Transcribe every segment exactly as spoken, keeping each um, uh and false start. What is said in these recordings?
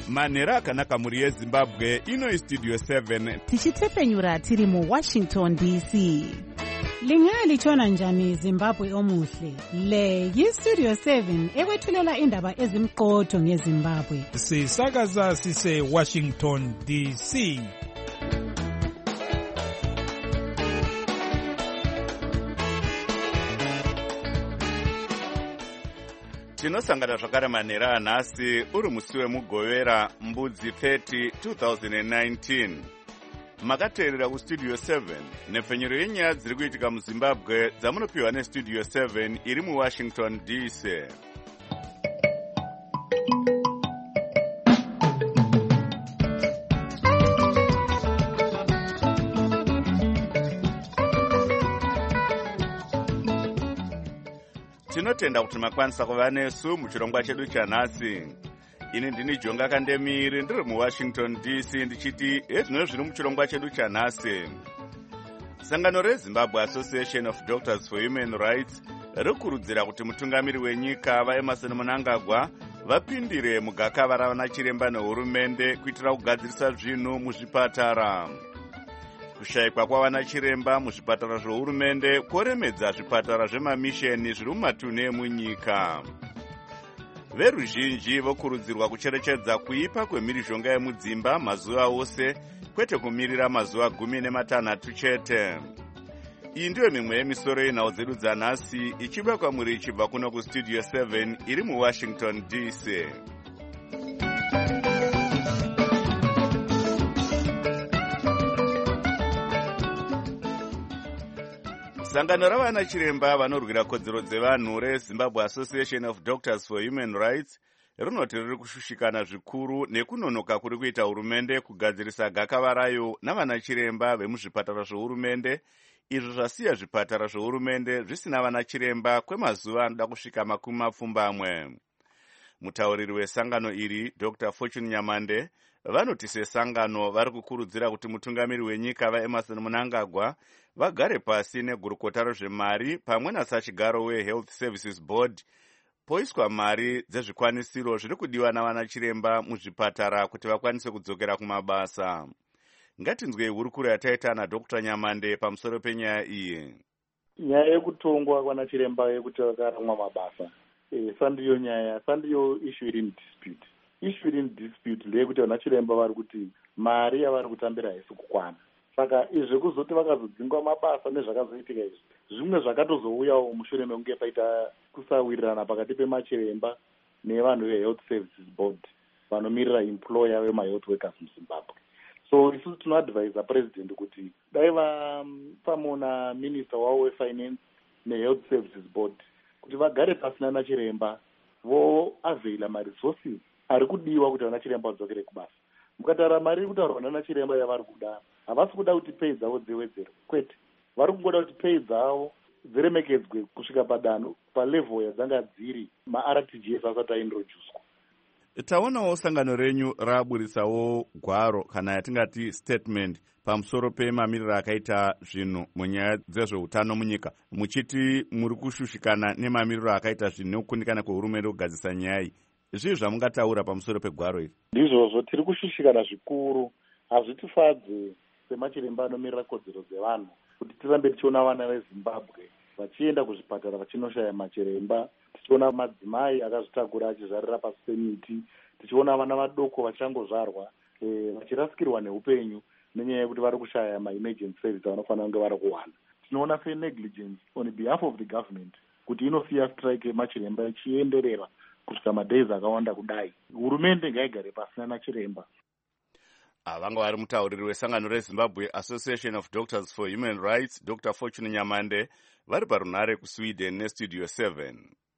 manhero akanaka mhuri yezimbabwe. Ino istudio seven tichitepfenyura tiri muwashington D C. Lingalitshona njani Zimbabwe omuhle? Le yistudio seven ekwethulela indaba ezimqotho ngeZimbabwe. Sisakaza sise Washington D C. tinosangana zvakare manhero anhasi uri musi wemugovera mbudzi thirty two thousand nineteen. makateerera kustudio seven nepfenyuro yenyaya dziri kuitika muzimbabwe dzamunopiwa nestudio seven iri muwashington D C. tinotenda kuti makwanisa kuva nesu muchirongwa chedu chanhasi. ini ndini Jonga Kandemiri ndiri muwashington D C ndichiti ezvino zviri muchirongwa chedu chanhasi. sangano rezimbabwe Association of Doctors for Human Rights rikurudzira kuti mutungamiri wenyika vaEmerson Mnangagwa vapindire mugakava ravanachiremba nehurumende kuitira kugadzirisa zvinhu muzvipatara. kushayikwa kwavanachiremba muzvipatara zvohurumende koremedza zvipatara zvemamisheni zviri mumatunhu emunyika. veruzhinji vokurudzirwa kucherechedza kuipa kwemhirizhonga yemudzimba mazuva ose kwete kumirira mazuva gumi nematanhatu chete. iyi ndiyo mimwe yemisoro yenhau dzedu dzanhasi ichibva kwamuri ichibva kuno kustudio seven iri muwashington D C. sangano ravanachiremba vanorwira kodzero dzevanhu rezimbabwe Association of Doctors for Human Rights rinoti riri kushushikana zvikuru nekunonoka kuri kuita hurumende kugadzirisa gakava rayo navanachiremba vemuzvipatara zvohurumende, izvo zvasiya zvipatara zvohurumende zvisina vanachiremba kwemazuva anoda kusvika makumi mapfumbamwe. mutauriri wesangano iri Doctor Fortune Nyamande vanoti sesangano vari kukurudzira kuti mutungamiri wenyika vaEmerson Mnangagwa vagare pasi negurukota rezvemari pamwe nasachigaro weHealth Services Board poiswa mari dzezvikwanisiro zviri kudiwa navanachiremba muzvipatara kuti vakwanise kudzokera kumabasa. ngatinzwei hurukuro yataita naDr Nyamande pamusoro penyaya iyi. nyaya yekutongwa kwanachiremba yekuti vakaramwa mabasa e, sandiyo nyaya sandiyo issue iri mudispute. issue iri mudispute ndeyekuti vanachiremba vari kuti mari yavari kutambira haisi kukwana. saka izvi kuzoti vakazodzingwa mabasa nezvakazoitika izvi zvimwe zvakatozouyawo mushure mekunge paita kusawirirana pakati pemachiremba nevanhu veHealth Services Board vanomirira employer vemahealth workers muZimbabwe. so isusu tinoadvisa president kuti dai vapamona minister wavo wefinance neHealth Services Board kuti vagare pasina nachiremba voavheila maresources ari kudiwa kuti vanachiremba vadzokere kubasa. mukatara mari iri kutaurwa nanachiremba yavari kuda havasi kuda kuti pei dzavo dziwedzerwe kwete, vari kungoda kuti pei dzavo dziremekedzwe kusvika padanho palevel yadzanga dziri maR T G S asati aintroducwa. taonawo sangano renyu raburisawo gwaro kana yatingati statement pamusoro pemamiriro akaita zvinhu munyaya dzezveutano munyika, muchiti muri kushushikana nemamiriro akaita zvinhu nekukundikana kwehurumende kugadzisa nyaya iyi. zvii zvamungataura pamusoro pegwaro iri? ndizvozvo tiri kushushikana zvikuru. hazvitifadze semachiremba anomirira kodzero dzevanhu kuti tirambe tichiona vana vezimbabwe vachienda kuzvipatara vachinoshaya machiremba, tichiona madzimai akazvitakura achizvarira pasi pemiti, tichiona vana vadoko vachangozvarwa e, vachirasikirwa neupenyu nenyaya yekuti vari kushaya maemergency service vanofanira kunge vari kuwana. tinoona senegligence on behalf of the government kuti inosiya strike yemachiremba ichienderera kusvika madays akawanda kudai. hurumende ngaigare pasina nachiremba. avanga vari mutauriri wesangano rezimbabwe Association of Doctors for Human Rights Doctor Fortune Nyamande vari parunhare kuSweden nestudio seven.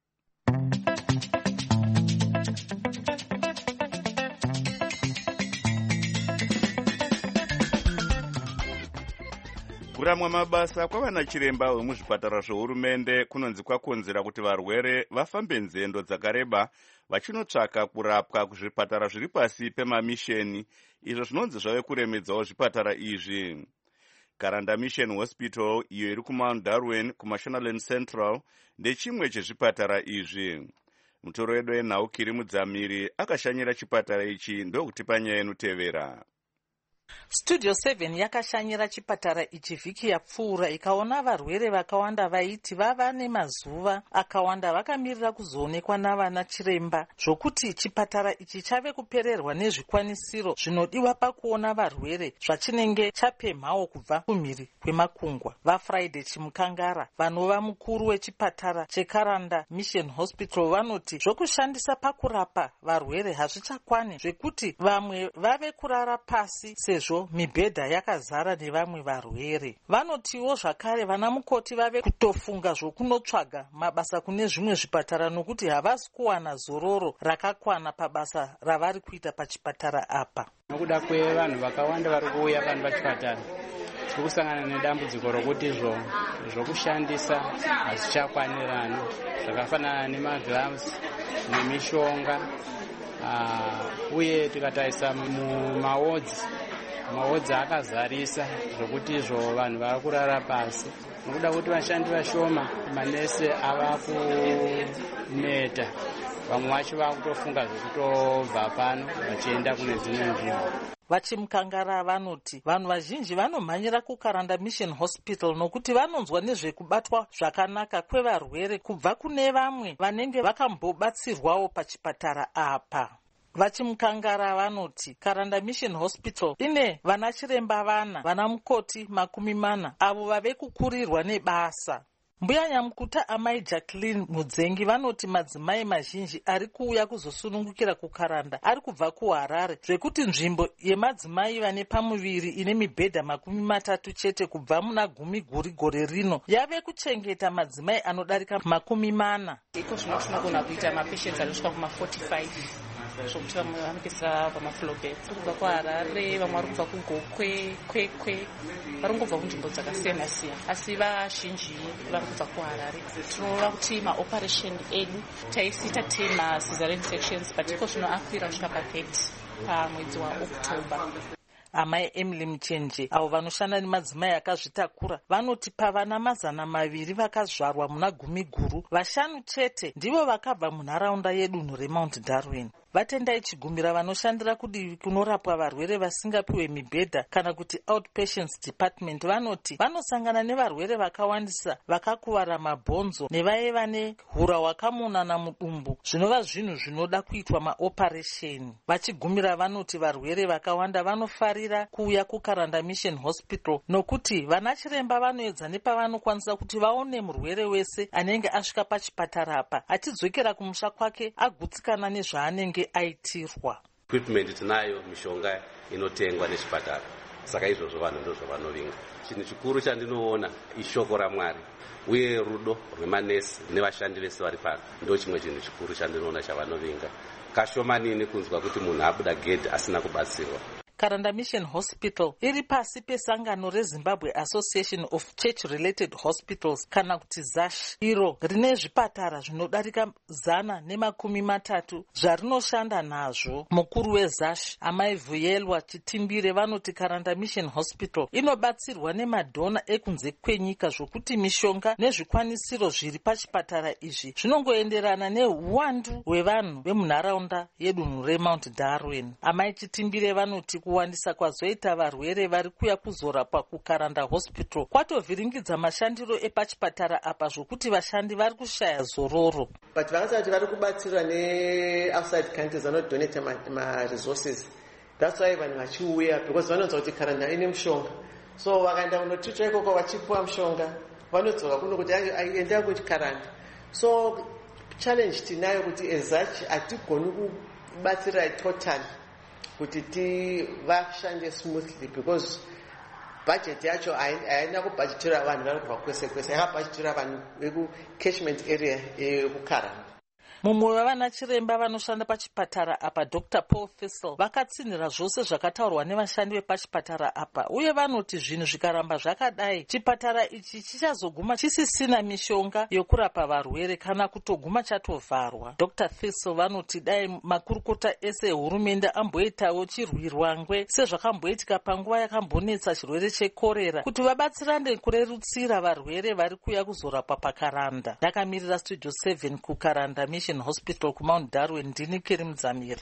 kuramwa mabasa kwavanachiremba vemuzvipatara zvohurumende kunonzi kwakonzera kuti varwere vafambe nzendo dzakareba vachinotsvaka kurapwa kuzvipatara zviri pasi pemamisheni, izvo zvinonzi zvave kuremedzawo zvipatara izvi. Karanda Mission Hospital iyo iri kuMount Darwin kuMashonaland Central ndechimwe chezvipatara izvi. mutoro wedu enhaukiri mudzamiri akashanyira chipatara ichi ndokuti panyaya inotevera. Studio seven yakashanyira chipatara ichi vhiki yapfuura ikaona varwere vakawanda vaiti vava nemazuva akawanda vakamirira kuzoonekwa navana chiremba, zvokuti chipatara ichi chave kupererwa nezvikwanisiro zvinodiwa pakuona varwere zvachinenge chapemhawo kubva kumhiri kwemakungwa. vaFriday Chimukangara vanova mukuru wechipatara cheKaranda Mission Hospital vanoti zvokushandisa pakurapa varwere hazvichakwani, zvekuti vamwe vave kurara pasi sezvo mibhedha yakazara nevamwe varwere. Vanotiwo zvakare vana mukoti vave kutofunga zvokunotsvaga mabasa kune zvimwe zvipatara nokuti havasi kuwana zororo rakakwana pabasa ravari kuita pachipatara apa. Nokuda kwevanhu vakawanda vari kuuya pano pachipatara tiri kusangana nedambudziko rokuti izvo zvokushandisa hazvichakwanirani, zvakafanana nemagloves nemishonga, uye tikatarisa mumawodzi mawodzi akazarisa zvokuti izvo vanhu vava kurara pasi. Nokuda kuti vashandi vashoma, manese ava kuneta, vamwe vacho vava kutofunga zvokutobva pano vachienda kune dzimwe nzvimbo. Vachimukangara vanoti vanhu vazhinji vanomhanyira kuKaranda Mission Hospital nokuti vanonzwa nezvekubatwa zvakanaka kwevarwere kubva kune vamwe vanenge vakambobatsirwawo pachipatara apa. Vachimukangara vanoti Karanda Mission Hospital ine vana chiremba vana, vana mukoti makumi mana avo vave kukurirwa nebasa. Mbuya nyamukuta amai Jacqueline Mudzengi vanoti madzimai mazhinji ari kuuya kuzosunungukira kuKaranda ari kubva kuHarare, zvekuti nzvimbo yemadzimai vane pamuviri ine mibhedha makumi matatu chete kubva muna gumi guri gore rino yave kuchengeta madzimai anodarika makumi mana. Iko zvino tinogona kuita mapatients anosvika kuma forty-five zvokuti vamwe vanopedzera pamaflobed. Kubva kuHarare, vamwe vari kubva kuGokwe, Kwekwe, vari kubva kunzvimbo dzakasiyana siyana, asi vazhinji vari kubva kuHarare. Tinoona kuti maoperation edu taisiita ten macesarean sections, but iko zvino akwira kusvika pathirty pamwedzi waOctober. Amai Emily Mchenje avo vanoshanda nemadzimai akazvitakura vanoti pavana mazana maviri vakazvarwa muna gumi guru, vashanu chete ndivo vakabva munharaunda yedunhu reMount Darwin. Vatendai Chigumira vanoshandira kudivi kunorapwa varwere vasingapiwe mibhedha kana kuti outpatients department vanoti vanosangana nevarwere vakawandisa vakakuvara mabhonzo nevaive vane hura hwakamonana mudumbu, zvinova zvinhu zvinoda kuitwa maoperation. Vachigumira vanoti varwere vakawanda vanofarira kuuya kuKaranda Mission Hospital nokuti vana chiremba vanoedza nepavanokwanisa kuti vaone murwere wese anenge asvika pachipatara apa achidzokera kumusha kwake agutsikana nezvaanenge aitirwa. Equipment tinayo, mishonga inotengwa nechipatara, saka izvozvo vanhu ndozvo vanovinga. Chinhu chikuru chandinoona ishoko raMwari uye rudo rwemanesi nevashandi vese vari pano, ndo chimwe chinhu chikuru chandinoona chavanovinga. Kashomanini kunzwa kuti munhu abuda gedhi asina kubatsirwa. Karanda Mission Hospital iri pasi pesangano reZimbabwe Association of Church-Related Hospitals kana kuti ZASH, iro rine zvipatara zvinodarika zana nemakumi matatu zvarinoshanda nazvo. Mukuru weZASH amai Vuyelwa Chitimbire vanoti Karanda Mission Hospital inobatsirwa nemadhona ekunze kwenyika, zvokuti mishonga nezvikwanisiro zviri pachipatara izvi zvinongoenderana neuwandu hwevanhu vemunharaunda yedunhu reMount Darwin. Amai Chitimbire vanoti kuwandisa kwazoita varwere vari kuya kuzorapwa kuKaranda Hospital kwatovhiringidza mashandiro epachipatara apa, zvokuti vashandi vari kushaya zororo. But vakasati vari kubatsirwa ne-outside countries vanodonate ma-resources. That's why vanhu vachiuya, because vanonzwa kuti Karanda ine mushonga. So vakaenda kunotichwa ikoko vachipuwa mushonga, vanodzoka kuno kuti aenda kuCharanda. So challenge tinayo kuti eZACH hatigoni kubatsira totally kuti ti vashande smoothly, because budget yacho haina kubhajitira vanhu vari kubva kwese kwese, yakabhajitira vanhu veku-catchment area yekuKaranda. Mumwe wavana chiremba vanoshanda pachipatara apa Doctor Paul Fissel vakatsinhira zvose zvakataurwa nevashandi vepachipatara apa, uye vanoti zvinhu zvikaramba zvakadai chipatara ichi chichazoguma chisisina mishonga yokurapa varwere kana kutoguma chatovharwa. Doctor Fissel vanoti dai makurukota ese ehurumende amboitawo chirwirwangwe sezvakamboitika panguva yakambonetsa chirwere chekorera kuti vabatsirane kurerutsira varwere vari kuya kuzorapwa paKaranda. Ndakamirira Studio seven kuKaranda Mission Mission Hospital kuMount Darwin. Ndini Keri Mudzamiri.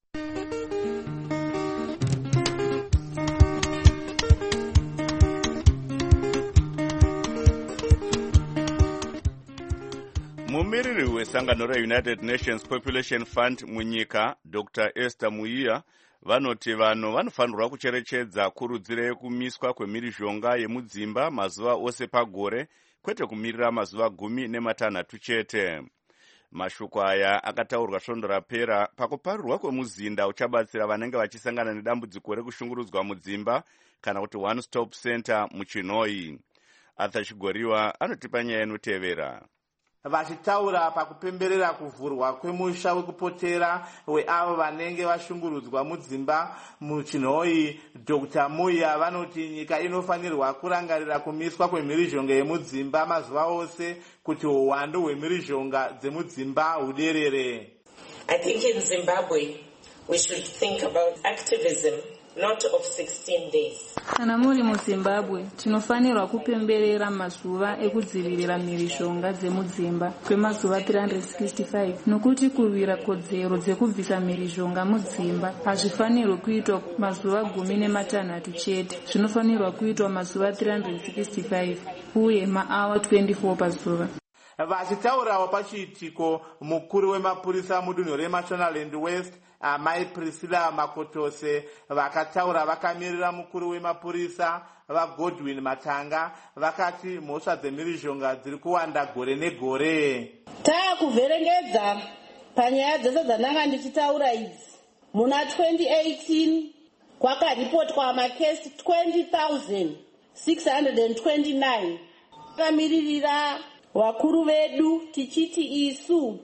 mumiriri wesangano reunited nations population fund munyika Dr Esther Muiya vanoti vanhu vanofanirwa kucherechedza kurudziro yekumiswa kwemhirizhonga yemudzimba mazuva ose pagore, kwete kumirira mazuva gumi nematanhatu chete. Mashoko aya akataurwa svondo rapera pakuparirwa kwemuzinda uchabatsira vanenge vachisangana nedambudziko rekushungurudzwa mudzimba kana kuti one stop center muChinoi. Arthur Chigoriwa anotipa nyaya inotevera. Vachitaura pakupemberera kuvhurwa kwemusha wekupotera weavo vanenge vashungurudzwa mudzimba muChinoi, Dr Muiya vanoti nyika inofanirwa kurangarira kumiswa kwemhirizhonga yemudzimba mazuva ose kuti uwandu hwemhirizhonga dzemudzimba huderere. I think in Zimbabwe we should think about activism, not of sixteen days. Kana muri muZimbabwe tinofanirwa kupemberera mazuva ekudzivirira mhirizhonga dzemudzimba kwemazuva three hundred sixty-five, nokuti kurwira kodzero dzekubvisa mhirizhonga mudzimba hazvifanirwi kuitwa mazuva gumi nematanhatu chete, zvinofanirwa kuitwa mazuva three hundred sixty-five uye maawa twenty-four pazuva. Vachitaurawo pachiitiko, mukuru wemapurisa mudunhu reMashonaland West amai Priscilla Makotose vakataura vakamirira mukuru wemapurisa vaGodwin Matanga vakati mhosva dzemhirizhonga dziri kuwanda gore negore. Taakuvherengedza panyaya dzese dzandanga ndichitaura idzi, muna twenty eighteen kwakaripotwa makesi twenty thousand six hundred twenty-nine. Takamiririra vakuru vedu tichiti isu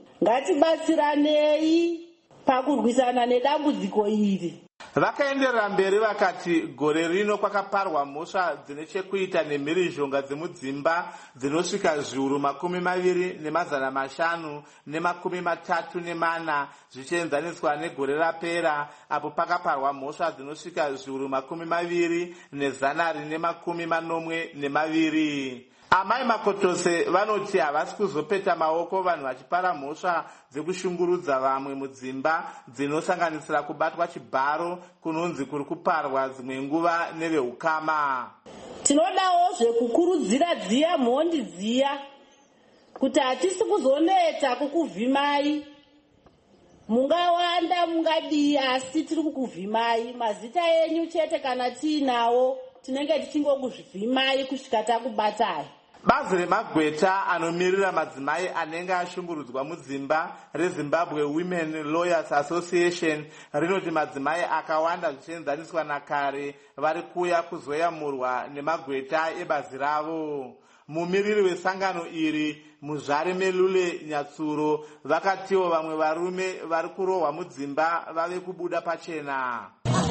ngatibatsiranei pakurwisana nedambudziko iri. Vakaenderera mberi vakati gore rino kwakaparwa mhosva dzine chekuita nemhirizhonga dzemudzimba dzinosvika zviuru makumi maviri nemazana mashanu nemakumi matatu nemana zvichienzaniswa negore rapera apo pakaparwa mhosva dzinosvika zviuru makumi maviri nezana rine makumi manomwe nemaviri. Amai Makotose vanoti havasi kuzopeta maoko vanhu vachipara mhosva dzekushungurudza vamwe mudzimba dzinosanganisira kubatwa chibharo kunonzi kuri kuparwa dzimwe nguva nevehukama. Tinodawo zvekukurudzira dziya mhondi dziya kuti hatisi kuzoneta kukuvhimai, mungawanda mungadii asi tiri kukuvhimai, mazita enyu chete kana tiinawo tinenge tichingokuvhimai kusvika takubatai. Bazi remagweta anomirira madzimai anenge ashungurudzwa mudzimba reZimbabwe Women Lawyers Association rinoti madzimai akawanda zvichienzaniswa nakare vari kuuya kuzoyamurwa nemagweta ebazi ravo. Mumiriri wesangano iri Muzvare Melule Nyatsuro vakatiwo vamwe varume vari kurohwa mudzimba vave kubuda pachena.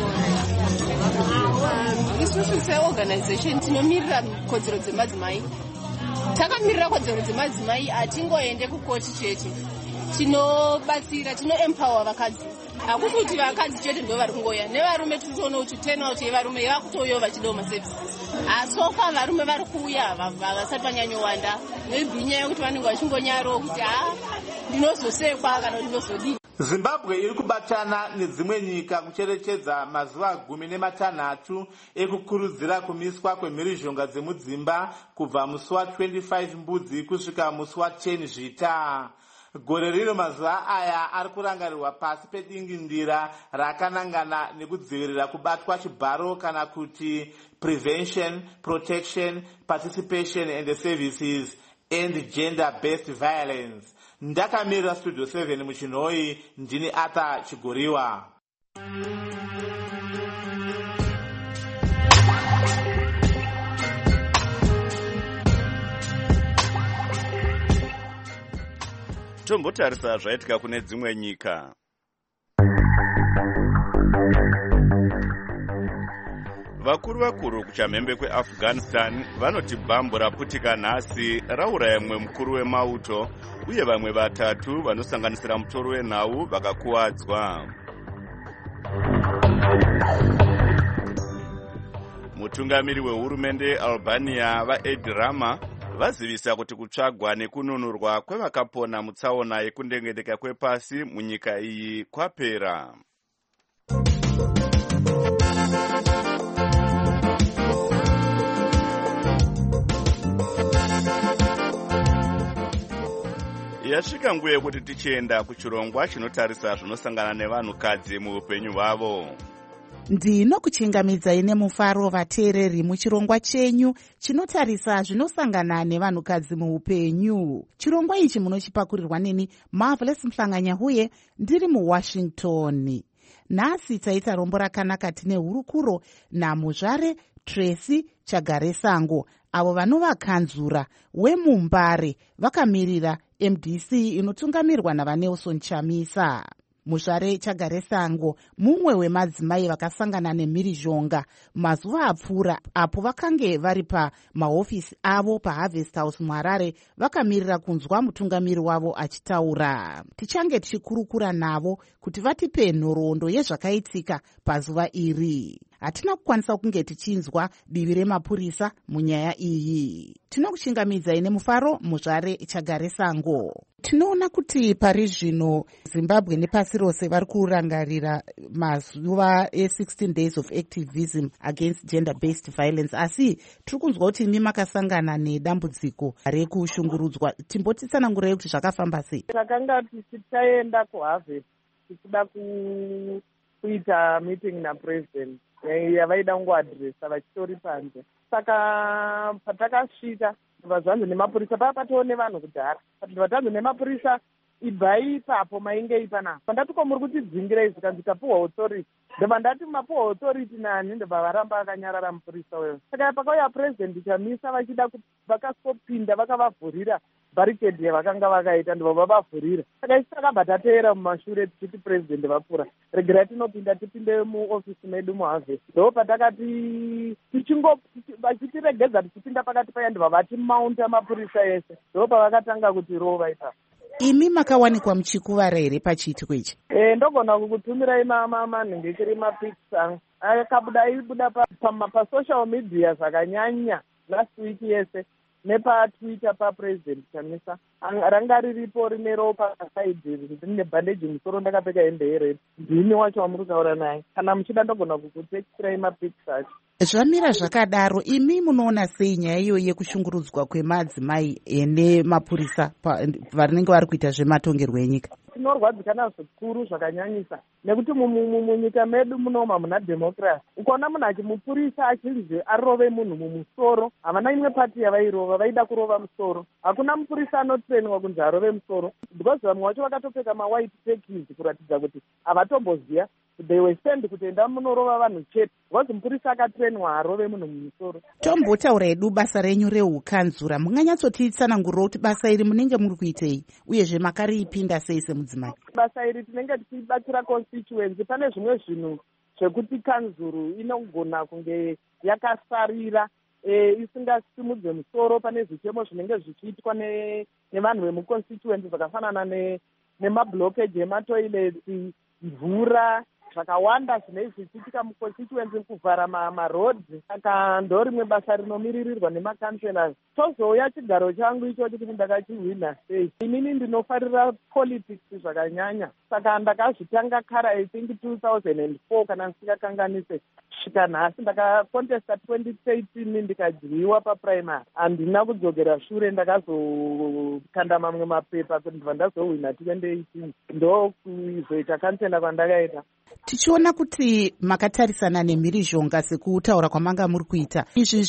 Isusu seorganization tinomirira kodzero dzemadzimai. Takamirira kodzero dzemadzimai, hatingoende kukoti chete. Tinobatsira, tinoempower vakadzi. Hakuti kuti vakadzi chete ndo vari kungoya, nevarume tinoona kuti turnout yevarume yakutoyo vachidawo maservices. Asofa varume vari kuuya vasati vanyanyowanda, nebhinya yekuti vanenge vachingonyaro kuti ha ndinozosekwa kana ndinozodini. Zimbabwe iri kubatana nedzimwe nyika kucherechedza mazuva gumi nematanhatu ekukurudzira kumiswa kwemhirizhonga dzemudzimba kubva musi wa twenty-five mbudzi kusvika musi wa ten zvita. Gore rino mazuva aya ari kurangarirwa pasi pedingindira rakanangana nekudzivirira kubatwa chibharo kana kuti prevention, protection, participation and the services and gender-based violence. Ndakamirira Studio seven muChinoi, ndini Arthur Chigoriwa. Tombotarisa zvaitika kune dzimwe nyika. Vakuru vakuru kuchamhembe kweAfghanistan vanoti bhambo raputika nhasi rauraya mumwe mukuru wemauto uye vamwe vatatu vanosanganisira mutoro wenhau vakakuwadzwa. Mutungamiri wehurumende Albania vaEd Rama vazivisa kuti kutsvagwa nekununurwa kwevakapona mutsaona yekundengeteka kwepasi munyika iyi kwapera. Yasvika nguva yekuti tichienda kuchirongwa chinotarisa zvinosangana nevanhukadzi muupenyu hwavo. Ndinokuchingamidzai nemufaro vateereri muchirongwa chenyu chinotarisa zvinosangana nevanhukadzi muupenyu. Chirongwa ichi munochipakurirwa neni Marvelous Mhlanganya huye ndiri muWashington. Nhasi taita rombo rakanaka tine hurukuro namuzvare Tracy Chagaresango, avo vanovakanzura wemumbare vakamirira M D C inotungamirwa navaNelson Chamisa. Muzvare Chagaresango mumwe wemadzimai vakasangana nemhirizhonga mazuva apfuura apo vakange vari pamahofisi avo paHarvest House muHarare vakamirira kunzwa mutungamiri wavo achitaura. Tichange tichikurukura navo kuti vatipe nhoroondo yezvakaitika pazuva iri. Hatina kukwanisa kunge tichinzwa divi remapurisa munyaya iyi. Tinokuchingamidzai nemufaro muzvare Chagaresango. Tinoona kuti pari zvino Zimbabwe nepasi rose vari kurangarira mazuva e16 days of activism against gender based violence, asi tiri kunzwa kuti imi makasangana nedambudziko rekushungurudzwa. Timbotitsanangurei kuti zvakafamba sei? Takanga tichitaenda kuHarvest tichida kuita meeting napresident yavaida kungoadhiresa vachitori panze. Saka patakasvika vazvanzi nemapurisa paya patione vanhu kudhara pati vatanzi nemapurisa ibvai ipapo mainge ipanapa pandatuko muri kutidzingira izvi kanzi tapuhwa authority ndobva ndati mapuhwa authority nani ndobva varamba vakanyarara mupurisa weyo. Saka pakauya president Chamisa vachida kuti vakasopinda vakavavhurira barricade yavakanga vakaita ndobva vavavhurira. Saka isi takabva tateera mumashure tichiti president vapfuura regerai tinopinda tipinde muofisi medu muHarvest. Ndo patakati tichingo vachitiregedza tichipinda pakati paya ndobva vatimaunta mapurisa ese ndo pavakatanga kuti rova ipapo. Imi makawanikwa muchikuvara here pachiitiko ichi? Eh, ndogona kukutumirai manhengekeri mapics angu akabuda ibuda pasocial media zvakanyanya last week yese nepatwitter papresident Chamisa ranga riripo rine ropa pasaidi rine bhandeji musoro ndakapfeka hembe yered. Ndini wacho wamuri kutaura naye. Kana muchida ndogona kukutekirai mapics acho. Zvamira zvakadaro, imi munoona sei nyaya iyo yekushungurudzwa kwemadzimai nemapurisa vanenge vari kuita zvematongerwo enyika? Tinorwadzikana zvikuru zvakanyanyisa nekuti munyika medu munoma muna democracy. Ukaona munhu achimupurisa achinzi arove munhu mumusoro, havana imwe pati yavairova, vaida kurova musoro. Hakuna mupurisa anotrenwa kunzi arove musoro because vamwe vacho vakatopfeka mawhite tekis kuratidza kuti havatomboziya. They were sent kutoenda munorova vanhu chete because mupurisa akatrenwa arove munhu mumusoro. Tombotaura edu basa renyu reukanzura, munganyatsotitsanangurira kuti basa iri munenge muri kuitei uyezve makariipinda sei semudzimai? Basa iri tinenge tichibatsira constituency. Pane zvimwe zvinhu zvekuti kanzuru inogona kunge yakasarira e, isingasimudze musoro. Pane zvichemo zvinenge zvichiitwa nevanhu vemuconstituency zvakafanana nemablockage ematoilets, mvura zvakawanda zvinenge zvichiitika muconstituency kuvhara maroads. Saka ndo rimwe basa rinomiririrwa nemakanselors. Tozouya chigaro changu ichocho kuti ndakachihwina sei. Inini ndinofarira politics zvakanyanya, saka ndakazvitanga kara I think two thousand four kana ndisingakanganise kusvika nhasi. Ndakakontesta twenty thirteen ndikadyiwa paprimary. Handina kudzokera shure, ndakazokanda mamwe mapepa kuti ndibva ndazohwina twenty eighteen ndo kuzoita kansela kwandakaita. Tichiona kuti makatarisana nemhirizhonga sekutaura kwamanga muri kuita, izvi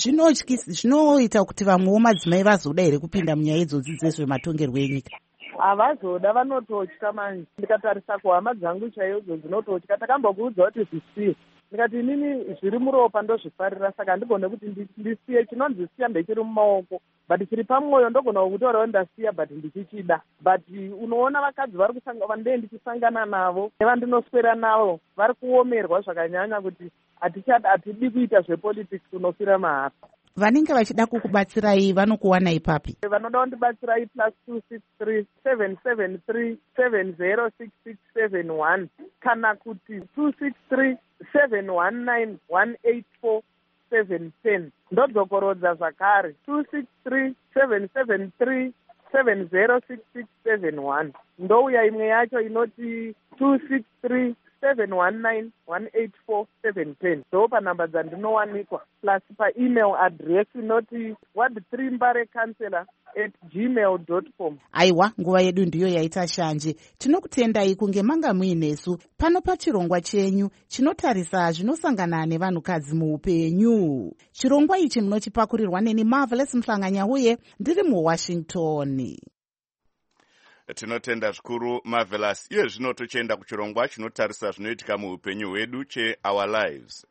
zvinoita kuti vamwewo madzimai vazoda here kupinda munyaya idzodzi dzezvematongerwo enyika? Havazoda, vanototya manje. Ndikatarisa kuhama dzangu chaidzo dzinototya. Takambokuudza kuti zvisiye, ndikati inini zviri muropa ndozvifarira, saka handigone kuti ndisiye. Chinonzisiya ndechiri mumaoko but chiri pamwoyo ndogona kukutaurawo ndasiya but ndichichida. But unoona vakadzi vari vandee ndichisangana navo nevandinoswera navo vari kuomerwa zvakanyanya kuti hatidi kuita zvepolitics, unofira mahara. Vanenge vachida kukubatsirai vanokuwanai papi? Vanoda kundibatsirai plus two six three seven seven three seven zero six six seven one kana kuti two six three seven one nine one eight four seven ten. Ndodzokorodza zvakare two six three seven seven three seven zero six six seven one. Ndouya imwe yacho inoti two six three seven one nine one eight four seven ten. Ndo panhamba dzandinowanikwa, plus paemail address inoti ward three mbare counselor at gmail dot com. Aiwa, nguva yedu ndiyo yaita shanje. Tinokutendai kunge manga muinesu pano pachirongwa chenyu chinotarisa zvinosangana nevanhukadzi muupenyu. Chirongwa ichi munochipakurirwa neni Marvelous Mhlanganyauye ndiri muWashington. Tinotenda zvikuru Marvelous. Iye zvino tochienda kuchirongwa chinotarisa zvinoitika muupenyu hwedu che Our Lives.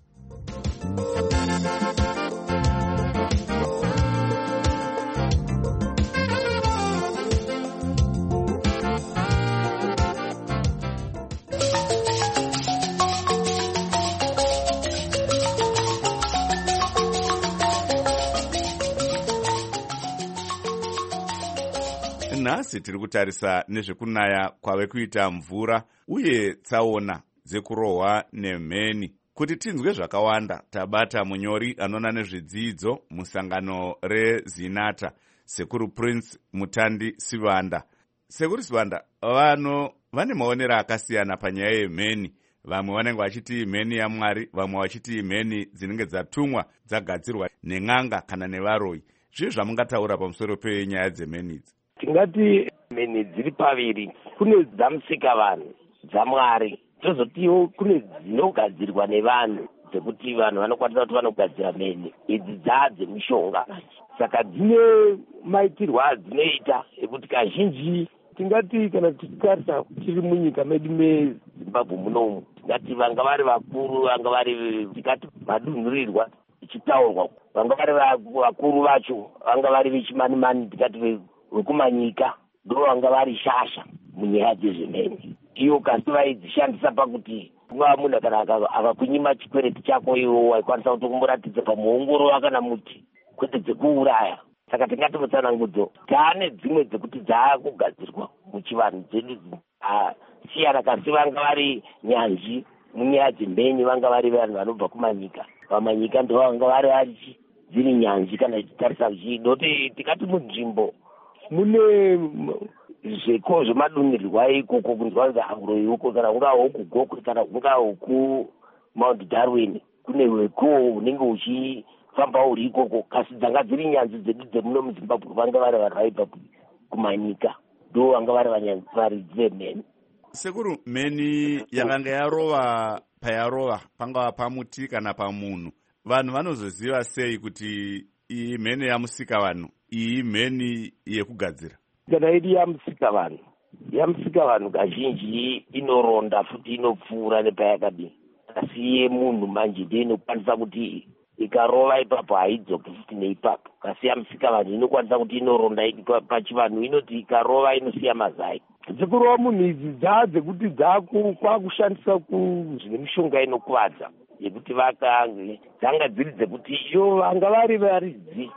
Nhasi tiri kutarisa nezvekunaya kwave kuita mvura uye tsaona dzekurohwa nemheni. Kuti tinzwe zvakawanda, tabata munyori anoona nezvedzidzo musangano reZinata, Sekuru Prince Mutandi Sivanda. Sekuru Sivanda, vano vane maonero akasiyana panyaya yemheni. Vamwe vanenge vachiti mheni yaMwari, vamwe vachiti mheni dzinenge dzatumwa dzagadzirwa nen'anga kana nevaroyi. Zvizvo zvamungataura pamusoro penyaya dzemheni idzi? Tingati mheni dziri paviri, kune dzamusika vanhu dzaMwari, tozotiwo kune dzinogadzirwa nevanhu dzekuti vanhu vanokwanisa kuti vanogadzira mheni idzi dzadzemishonga. Saka dzine maitirwo adzinoita ekuti kazhinji tingati kana tichitarisa tiri munyika medu meZimbabwe munomu, tingati vanga vari vakuru, vanga vari tikati madunhurirwa ichitaurwa, vanga vari vakuru vacho, vanga vari vechimanimani tikati vekumanyika, ndo vanga vari shasha munyaya dzezvemheni. Iyo kasi vaidzishandisa pakuti kunga munhu kana akakunyima chikwereti chako iwo waikwanisa kutokumboratidza pamuongororo kana muti, kwete dzekuuraya. Saka tingati mutsanangudzo taane dzimwe dzekuti dzaakugadzirwa muchivanhu dzedu siyana, kasi vanga vari nyanzvi munyaya dzemheni, vanga vari vanhu vanobva kumanyika. Vamanyika ndo vanga vari vari dziri nyanzvi kana tichitarisa zvinoti tikati munzvimbo mune zveko zvemadunhirirwa ikoko kunzwa zvaanguro ikoko, kana kungaa huku Gokwe kana kungaa huku Mount Darwin, kune hweko hunenge huchifamba huri ikoko. Kasi dzanga dziri nyanzvi dzedu dzemuno muZimbabwe vanga vari vanhu vaibva kumanyika, ndo vanga vari vanyadzivaridzi vemheni. Sekuru, mheni yakanga yarova payarova, pangava pamuti kana pamunhu, vanhu vanozoziva sei kuti iyi mheni yamusika vanhu, iyi mheni yekugadzira? Kana iri yamusika vanhu, yamusika vanhu kazhinji inoronda futi inopfuura nepayakadini. Asi yemunhu manje ndiyo inokwanisa kuti ikarova ipapo haidzoki futi neipapo. Kasi yamusika vanhu inokwanisa kuti inoronda pachivanhu, inoti ikarova inosiya mazai. Dzekurova munhu idzi dzadzekuti dzakushandisa zvine mishonga inokuvadza yekuti vakange dzanga dziri dzekuti iyo vanga vari varidzi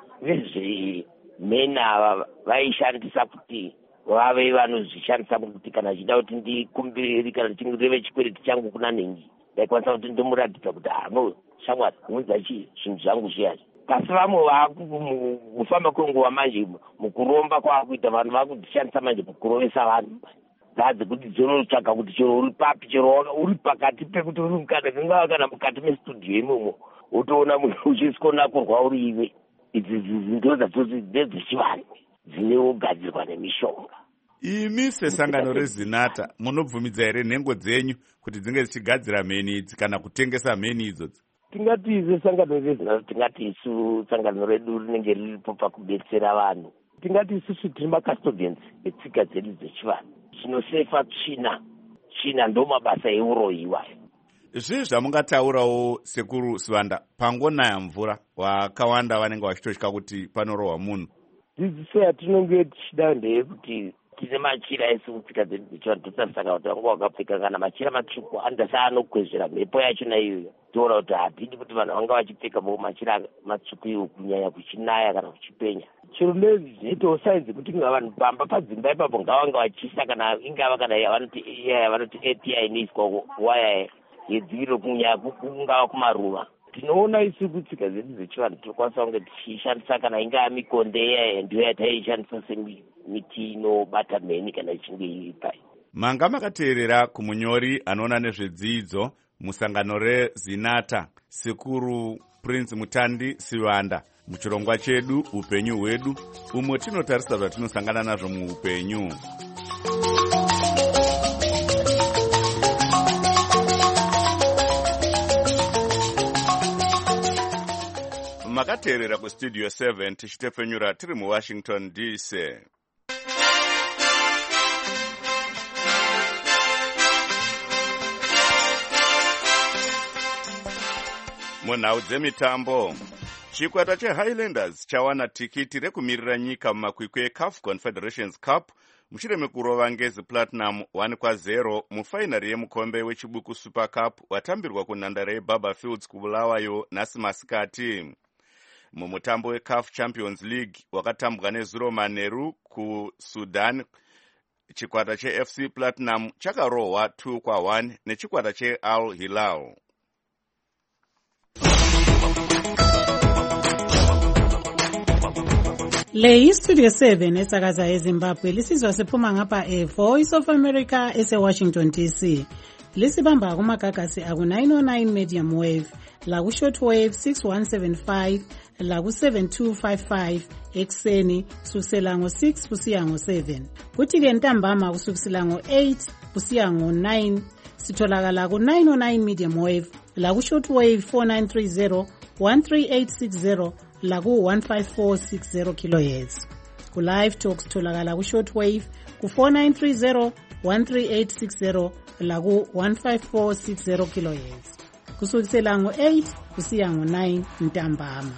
vezvemheni ava vaishandisa kuti vave vanozvishandisa kuti kana chida kuti ndikumbiriri kana ndichindireve chikwereti changu kuna nhingi, ndaikwanisa kuti ndomuratidza kuti hano shamwari unza chii zvinhu zvangu zviyazvi. Kasi vamwe vakufamba kwenguva manje mukuromba kwaakuita vanhu vakuzvishandisa manje mukurovesa vanhu dzadze kuti dzinotsvaga kuti chero uri papi, chero uri pakati pekuti uri mukati kungava kana mukati mestudio imomo utoona munhu uchisikonakurwa uri iwe. Idzi ndo dzedzechivanhu dzinogadzirwa nemishonga. Imi sesangano reZinata munobvumidza here nhengo dzenyu kuti dzinge dzichigadzira mheni idzi kana kutengesa mheni idzodzi? Tingati isu sangano reZinata, tingati isu sangano redu rinenge riripo pakubetsera vanhu. Tingati isusu tiri macustodians etsika dzedu dzechivanhu. Zvinosefa tsvina, tsvina ndo mabasa euroyi iwayo. Zvii zvamungataurawo Sekuru Sivanda, pangonaya mvura wakawanda vanenge vachitotya kuti panorohwa munhu? Dzidziso yatinenge tichida ndeyekuti tine machira esu kutsika dzedu dzechivanhu totarisaka kuti vanga vakapfeka kana machira matsvuku andasa anokwezvera mhepo yachona iyoyo. Toona kuti hatidi kuti vanhu vanga vachipfeka machira matsvuku iwo kunyanya kuchinaya kana kuchipenya. Chero lezi zvinoitawo sainzi kuti vanhu pamba padzimba ipapo ngavanga vachisa kana ingava kana yavanoti yavanoti A P I inoiswa waya yedziviriro kunyanya kungava kumaruva. tinoona isu kutsika dzedu dzechivanhu tinokwanisa kunge tichishandisa kana ingaa mikonde ndiyo yataishandisa semiti inobata mheni kana ichinge iri pai. Manga makateerera kumunyori anoona nezvedzidzo musangano rezinata sekuru Prince Mutandi Sivanda muchirongwa chedu upenyu hwedu umwe tinotarisa zvatinosangana nazvo muupenyu. Makateerera kustudio seven tichitepfenyura tiri muWashington D C. Munhau dzemitambo, chikwata cheHighlanders chawana tikiti rekumirira nyika mumakwikwi eCAF Confederations Cup mushure mekurova Ngezi Platinum one kwa zero mufainari yemukombe wechibuku Super Cup watambirwa kunhandare yeBaba Fields kuBulawayo nhasi masikati. Mumutambo weCAF Champions League wakatambwa neZuro Maneru kuSudan, chikwata cheF C Platinum chakarohwa two kwa one nechikwata cheAl Hilal. Le yiStudio seven esakaza eZimbabwe lisizwa siphuma ngapha eVoice of America eseWashington D C. Lisibamba kumagagasi aku nine oh nine medium wave, la ku short wave six one seven five, la ku seven two five five ekseni kusukela ngo six kusiya ngo seven. Kuthi ke ntambama kusukela ngo eight kusiya ngo nine sitholakala ku nine oh nine medium wave, la ku short wave four nine three zero, one three eight six zero, la ku one five four six zero kilohertz. Ku live talks tholakala ku short wave ku four nine three zero, one three eight six zero, la ku one five four six zero kilohertz. Kusukela ngo eight kusiya ngo nine ntambama.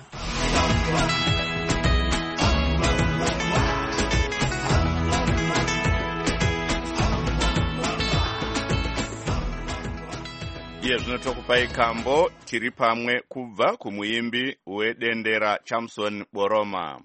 Iye zvinotokupai kambo tiri pamwe kubva kumuimbi wedendera Chamson Boroma.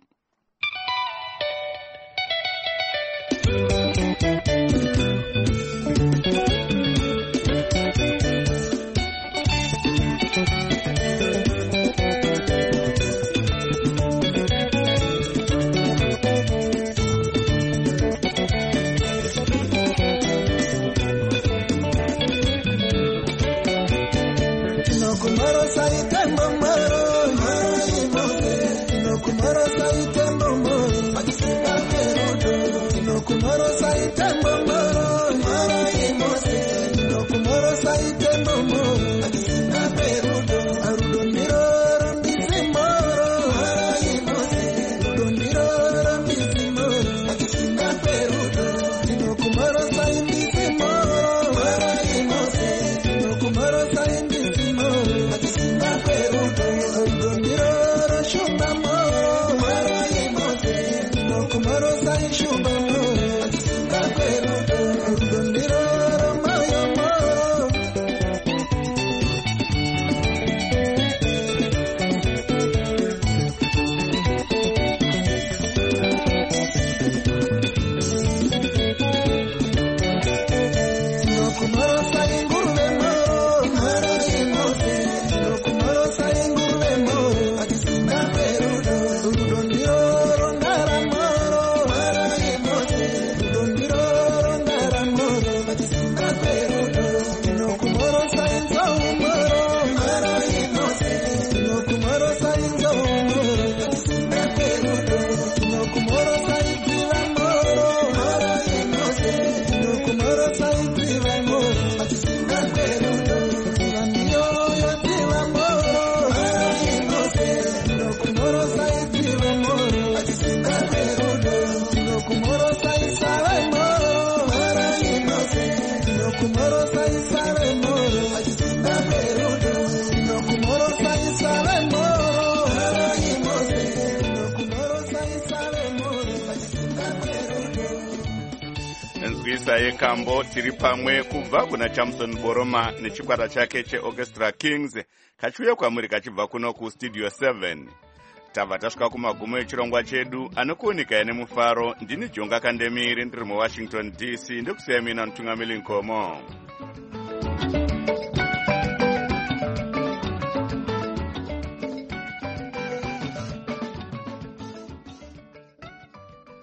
Yekambo tiri pamwe kubva kuna Chamson Boroma nechikwata chake cheOrchestra Kings kachiuya kwamuri kachibva kuno kuStudio seven. Tabva tasvika kumagumo echirongwa chedu anokuoneka nemufaro. Ndini Jonga Kandemiri ndiri muWashington D C ndikusiya mina Mutungamiri Nkomo.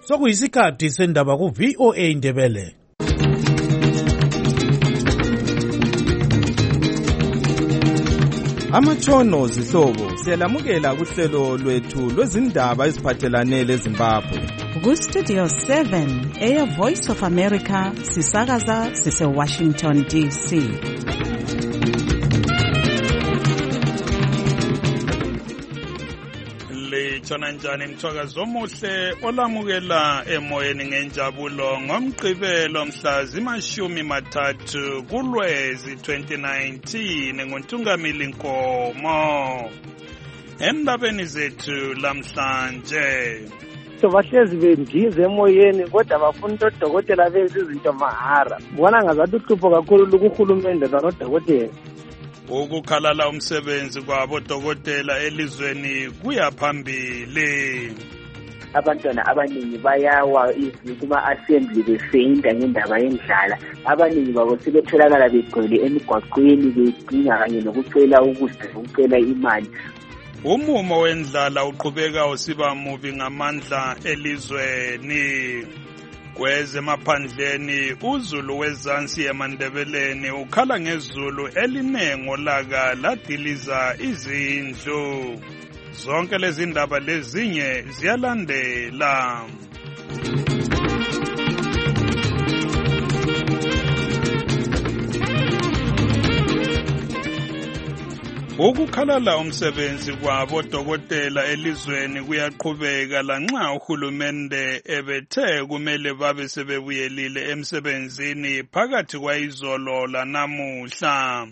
sokuyisikhathi sendaba ku-V O A Ndebele. Amatshono zihlobo siyalamukela kuhlelo lwethu lwezindaba eziphathelane leZimbabwe. Ku-Studio seven, Air Voice of America, sisakaza sise-Washington D C. Litshona njani mthwakazi omuhle olamukela emoyeni ngenjabulo ngomgqibelo mhla zimashumi mathathu kuLwezi twenty nineteen nguNtungamili Nkomo. Endabeni zethu lamhlanje so bahlezi bendize emoyeni kodwa bafuna odokotela benze izinto mahara. Bona ngazathi uhlupho kakhulu kuhulumende nodokotela. Ukukhalala umsebenzi kwabo dokotela elizweni kuyaphambili. Abantwana abaningi bayawa kuma-assembly befeyinda ngendaba yendlala. Abaningi babo sebetholakala begcwele emigwaqweni bedinga kanye nokucela ukudla nokucela imali. Umumo wendlala uqhubeka usiba mubi ngamandla elizweni. Kwezemaphandleni uZulu wezansi eMandebeleni ukhala ngezulu elinengo laka ladiliza izindlu. Zonke lezi ndaba lezinye ziyalandela. Ukukhalala umsebenzi kwabo dokotela elizweni kuyaqhubeka lanxa uhulumende ebethe kumele babe sebebuyelile emsebenzini phakathi kwayizolo lanamuhla.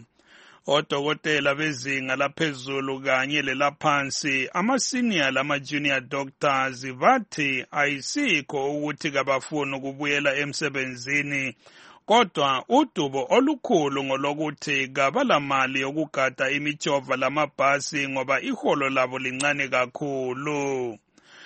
Odokotela bezinga laphezulu kanye lelaphansi ama-senior lama-junior doctors bathi ayisikho ukuthi kabafuni ukubuyela emsebenzini. Kodwa udubo olukhulu ngolokuthi kabalamali yokugada imijova lamabhasi ngoba iholo labo lincane kakhulu.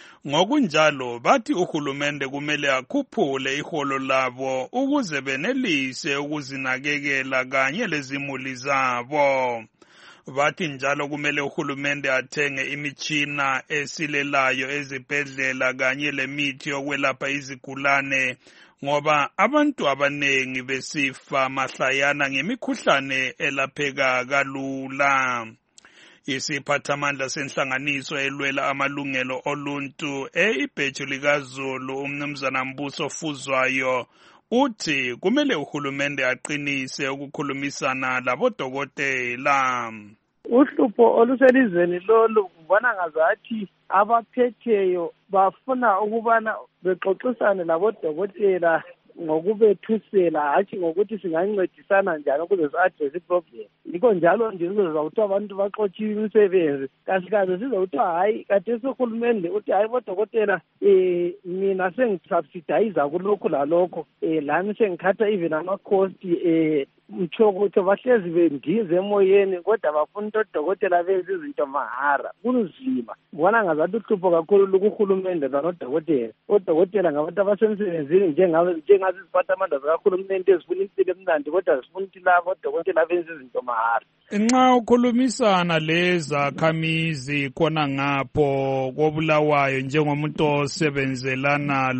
Ngokunjalo bathi uhulumende kumele akhuphule iholo labo ukuze benelise ukuzinakekela kanye lezimuli zabo. Bathi njalo kumele uhulumende athenge imitshina esilelayo ezibhedlela kanye lemithi yokwelapha izigulane. Ngoba abantu abanengi besifa mahlayana ngemikhuhlane elapheka kalula. Isiphathamandla senhlanganiso elwela amalungelo oluntu e-Ibheju likaZulu umnumzana Mbuso Fuzwayo uthi kumele uhulumende aqinise ukukhulumisana labodokotela. Uhlupho oluselizweni lolu kubona ngazathi abaphetheyo bafuna ukubana bexoxisane labodokotela ngokubethusela hatshi ngokuthi singancedisana njani ukuze si-address iproblem. Yikho njalo nje sizozwa kuthiwa abantu baxotshiwe imisebenzi kasikaze sizwe kuthiwa hayi khathesi uhulumende uthi hayi bodokotela um mina sengisubsidiza kulokhu lalokho um lami sengikhatha even amakhosti um mtsho ukuthi bahlezi bendize emoyeni kodwa bafuna odokotela benze izinto mahara. Kunzima. Bona ngazathi uhlupho kakhulu kuhulumende nodokotela. Odokotela ngabantu abasemsebenzini njengazi iziphathamandla zikahulumende ezifuna impilo emnandi kodwa zifuna ukuthi labo odokotela benze izinto mahara. Nxa ukhulumisana lezakhamizi khona ngapho koBulawayo njengomuntu osebenzelana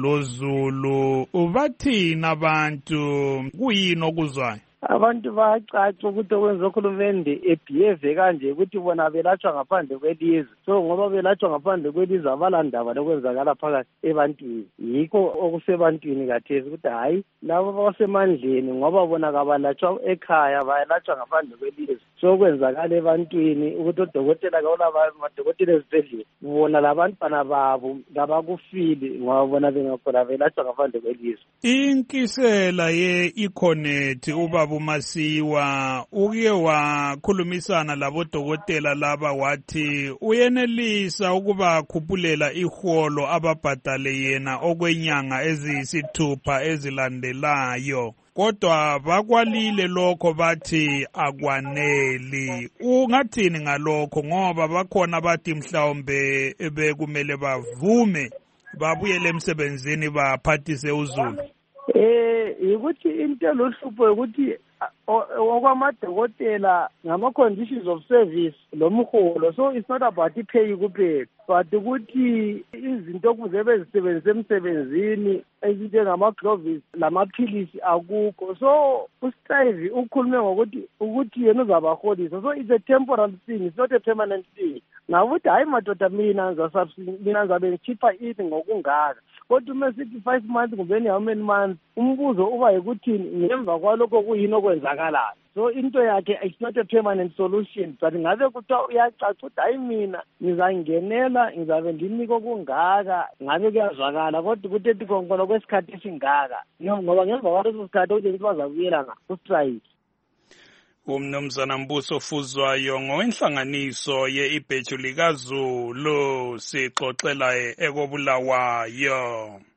loZulu ubathini abantu kuyini okuzwayo? Abantu bayacaca ukuthi okwenza uhulumende ebehave kanje ukuthi bona belatshwa ngaphandle kwelizwe. So ngoba belatshwa ngaphandle kwelizwe abalandaba lokwenzakala phakathi ebantwini. Yikho okusebantwini kathesi ukuthi hayi labo basemandleni ngoba bona kabalatshwa ekhaya bayalatshwa ngaphandle kwelizwe. So kwenzakala ebantwini ukuthi odokotela kaolaba amadokotela ezibhedlela bona labantwana babo ngabakufili ngoba bona bengakhona belatshwa ngaphandle kwelizwe. Inkisela ye-Econet uba uMasiwa uke wakhulumisana labodokotela laba wathi uyenelisa ukuba khuphulela iholo ababhadale yena okwenyanga eziyisithupha ezilandelayo. Kodwa bakwalile lokho bathi akwaneli. Ungathini ngalokho ngoba bakhona bathi mhlawumbe bekumele bavume babuyele emsebenzini baphathise uZulu? Eh ukuthi into lohlupho ukuthi okwamadokotela ngama conditions of service lomholo, so it's not about ipay kuphela. but ukuthi izinto okuze bezisebenzise emsebenzini ezinjengama-gloves lamaphilisi akukho. So uStrike ukhulume ngokuthi ukuthi yena uzabaholisa. So it's a temporal thing, it's not a permanent thing. Ngakuthi hayi madoda mina mina ngizabe ngikhipha ini ngokungaka, kodwa uma sithi five months kumbeni how many months, umbuzo uba yikuthini ngemva kwalokho kuyini okwenzakalayo. So into yakhe it's not a permanent solution, but ngabe kuthiwa uyacaca ukuthi hayi mina ngizangenela ngizabe ndinike okungaka, ngabe kuyazwakala kodwa ukuthi ethi konkola kwesikhathi esingaka ngoba ngemva kwaleso sikhathi ukuthi bazabuyela ku-strike. Umnumzana Mbuso Fuzwayo ngowenhlanganiso ye-Ibheju likaZulu sixoxela ekobulawayo.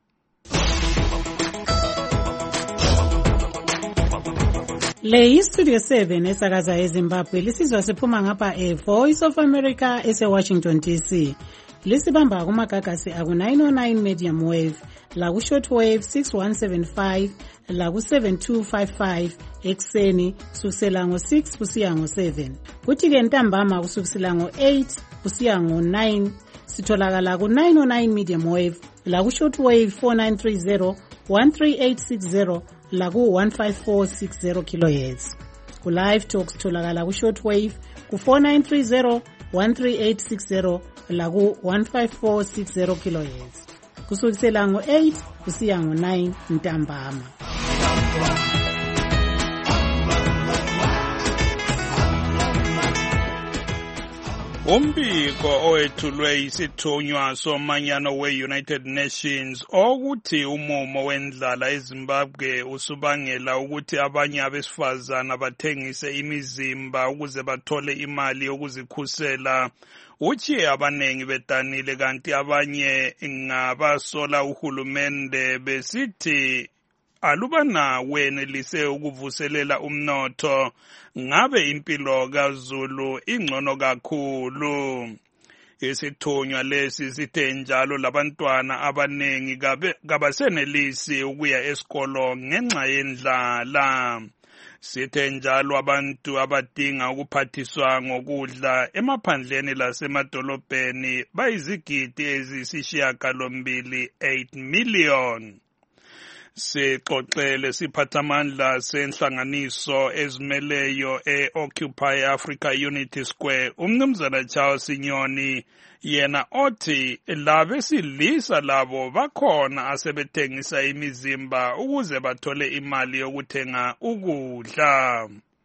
Le yi-Studio seven esakaza eZimbabwe lisizwa siphuma ngapha e-Voice of America ese-Washington D C. Lisibamba kumagagasi aku-nine oh nine medium wave, laku-shortwave six one seven five, laku-seven two five five ekuseni kusukisela ngo-six kusiya ngo-seven. Kuthi-ke ntambama kusukisela ngo-eight kusiya ngo-nine sitholakala ku-nine oh nine medium wave, laku-shortwave four nine three zero, one three eight six zero, laku one five four six zero kilohertz. Ku-live talk sitholakala ku-shortwave ku-four nine three zero, one three eight six zero, laku one five four six zero kilohertz. Kusukisela ngo-eight kusiya ngo-nine ntambama. Umbiko owethulwe isithunywa somanyano we-United Nations okuthi umumo wendlala eZimbabwe usubangela ukuthi abanye abesifazana bathengise imizimba ukuze bathole imali yokuzikhusela. Uthi abanengi bedanile kanti abanye ngabasola uhulumende besithi alubana wenelise ukuvuselela umnotho ngabe impilo kaZulu ingcono kakhulu. Isithunywa lesi sithe njalo labantwana abanengi kabasenelisi ukuya esikolo ngenxa yendlala. Sithe njalo abantu abadinga ukuphathiswa ngokudla emaphandleni lasemadolobheni bayizigidi eziyisishiyagalombili, eight million. Sixoxele siphathamandla senhlanganiso ezimeleyo e-Occupy Africa Unity Square umnumzana Charles Sinyoni, yena othi labesilisa labo bakhona asebethengisa imizimba ukuze bathole imali yokuthenga ukudla.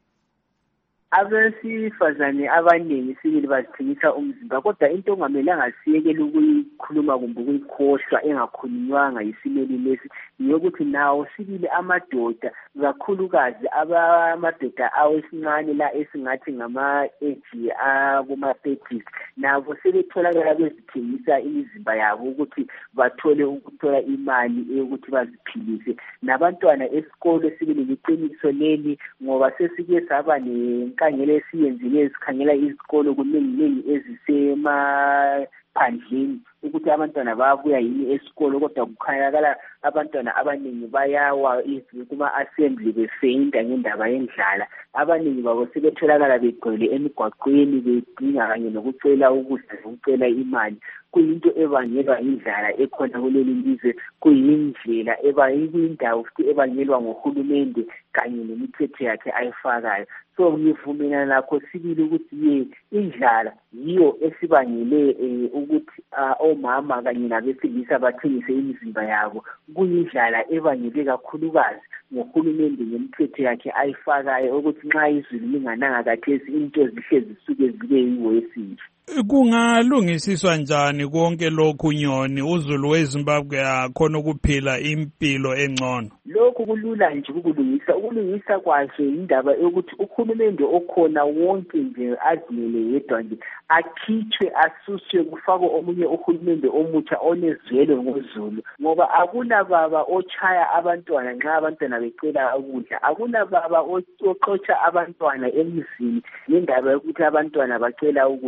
Abesifazane abaningi sibili bazithengisa umzimba, kodwa into ongamelanga siyekele ukuyikhuluma kumbe ukuyikhohlwa engakhulunywanga yisimeli lesi yokuthi nawo sibili amadoda, kakhulukazi amadoda awesincane la esingathi ngama-age akuma-thirties, nabo sebetholakala bezithengisa imizimba yabo ukuthi bathole ukuthola imali yokuthi baziphilise. Nabantwana esikolo sibili liqiniso leli ngoba sesike saba nenkangelo esiyenzile esikhangela izikolo kuningi ezisemaphandleni ukuthi abantwana bayabuya yini esikolo, kodwa kukhanyakala abantwana abaningi bayawa kuma-assembly befeyinta ngendaba yendlala. Abaningi babo sebetholakala begcwele emigwaqweni bedinga kanye nokucela ukudla nokucela imali. Kuyinto ebangelwa indlala ekhona kuleli lizwe, kuyindlela kuyindawo futhi ebangelwa ngohulumende kanye nemithetho yakhe ayifakayo. So ngivumelana nakho sibili ukuthi ye indlala yiyo esibangele ukuthi omama kanye nabesilisa bathengise imizimba yabo. Kuyindlala ebangele kakhulukazi ngohulumende ngemithetho yakhe ayifakayo ukuthi nxa izulu lingananga kathesi into zihle zisuke zibe yiwesile. Kungalungisiswa njani konke lokhu Nyoni uZulu weZimbabwe akhona ukuphila impilo engcono? Lokhu kulula nje ukulungisa. Ukulungisa kwazo indaba yokuthi uhulumende okhona wonke nje azimele yedwa nje akhithwe asuswe kufakwe omunye uhulumende omutsha onezwelo ngoZulu, ngoba akuna baba ochaya abantwana nxa abantwana becela ukudla, akuna baba oxoxa abantwana emizini ngendaba yokuthi abantwana bacela ukudla,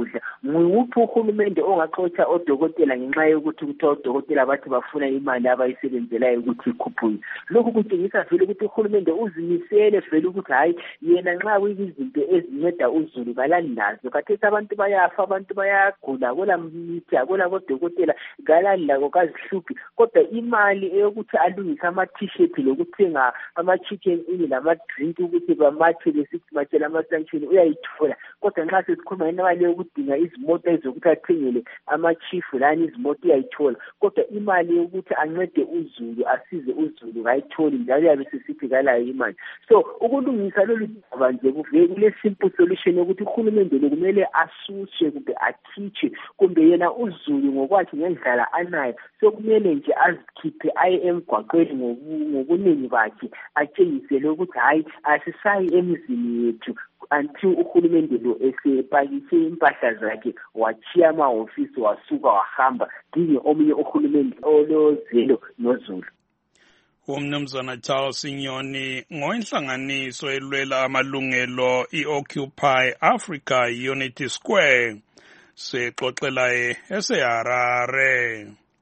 nguphi uhulumende ongaxotsha odokotela ngenxa yokuthi kuthiwa odokotela bathi bafuna imali abayisebenzelayo ukuthi ikhuphuke. Lokhu kutshengisa vele ukuthi uhulumende uzimisele vele ukuthi hayi yena nxa kuyizinto ezinceda uzulu kalali nazo. Khathesi abantu bayafa, abantu bayagula, kola mithi, kola kodokotela kalali lako kazihluphi, kodwa imali eyokuthi alungise ama-t-shirt lokuthenga ama-chicken in lama-drink ukuthi bamathe besithi matshela ama-sanction uyayithola. Kodwa nxa sesikhuluma imali yokudinga izimoto ezokuthi athengele ama-chief lani izimoto uyayithola, kodwa imali yokuthi ancede uzulu asize uzulu kayitholi njalo yabe sesithi kalayo imali. So ukulungisa lolu daba nje kuvele kule simple solution yokuthi uhulumende kumele asushe kumbe akhitshe kumbe yena uzulu ngokwakhe ngendlela anayo sokumele nje azikhiphe aye emgwaqweni ngobuningi bakhe atshengisele ukuthi hayi asisayi emizini yethu until uhulumende lo esepakishe impahla zakhe wachiya amahofisi wasuka wahamba dinge omunye uhulumende olozelo nozulu. Umnumzana Charles Sinyoni ngoinhlanganiso elwela amalungelo i-Occupy Africa Unity Square sexoxelaye eseHarare.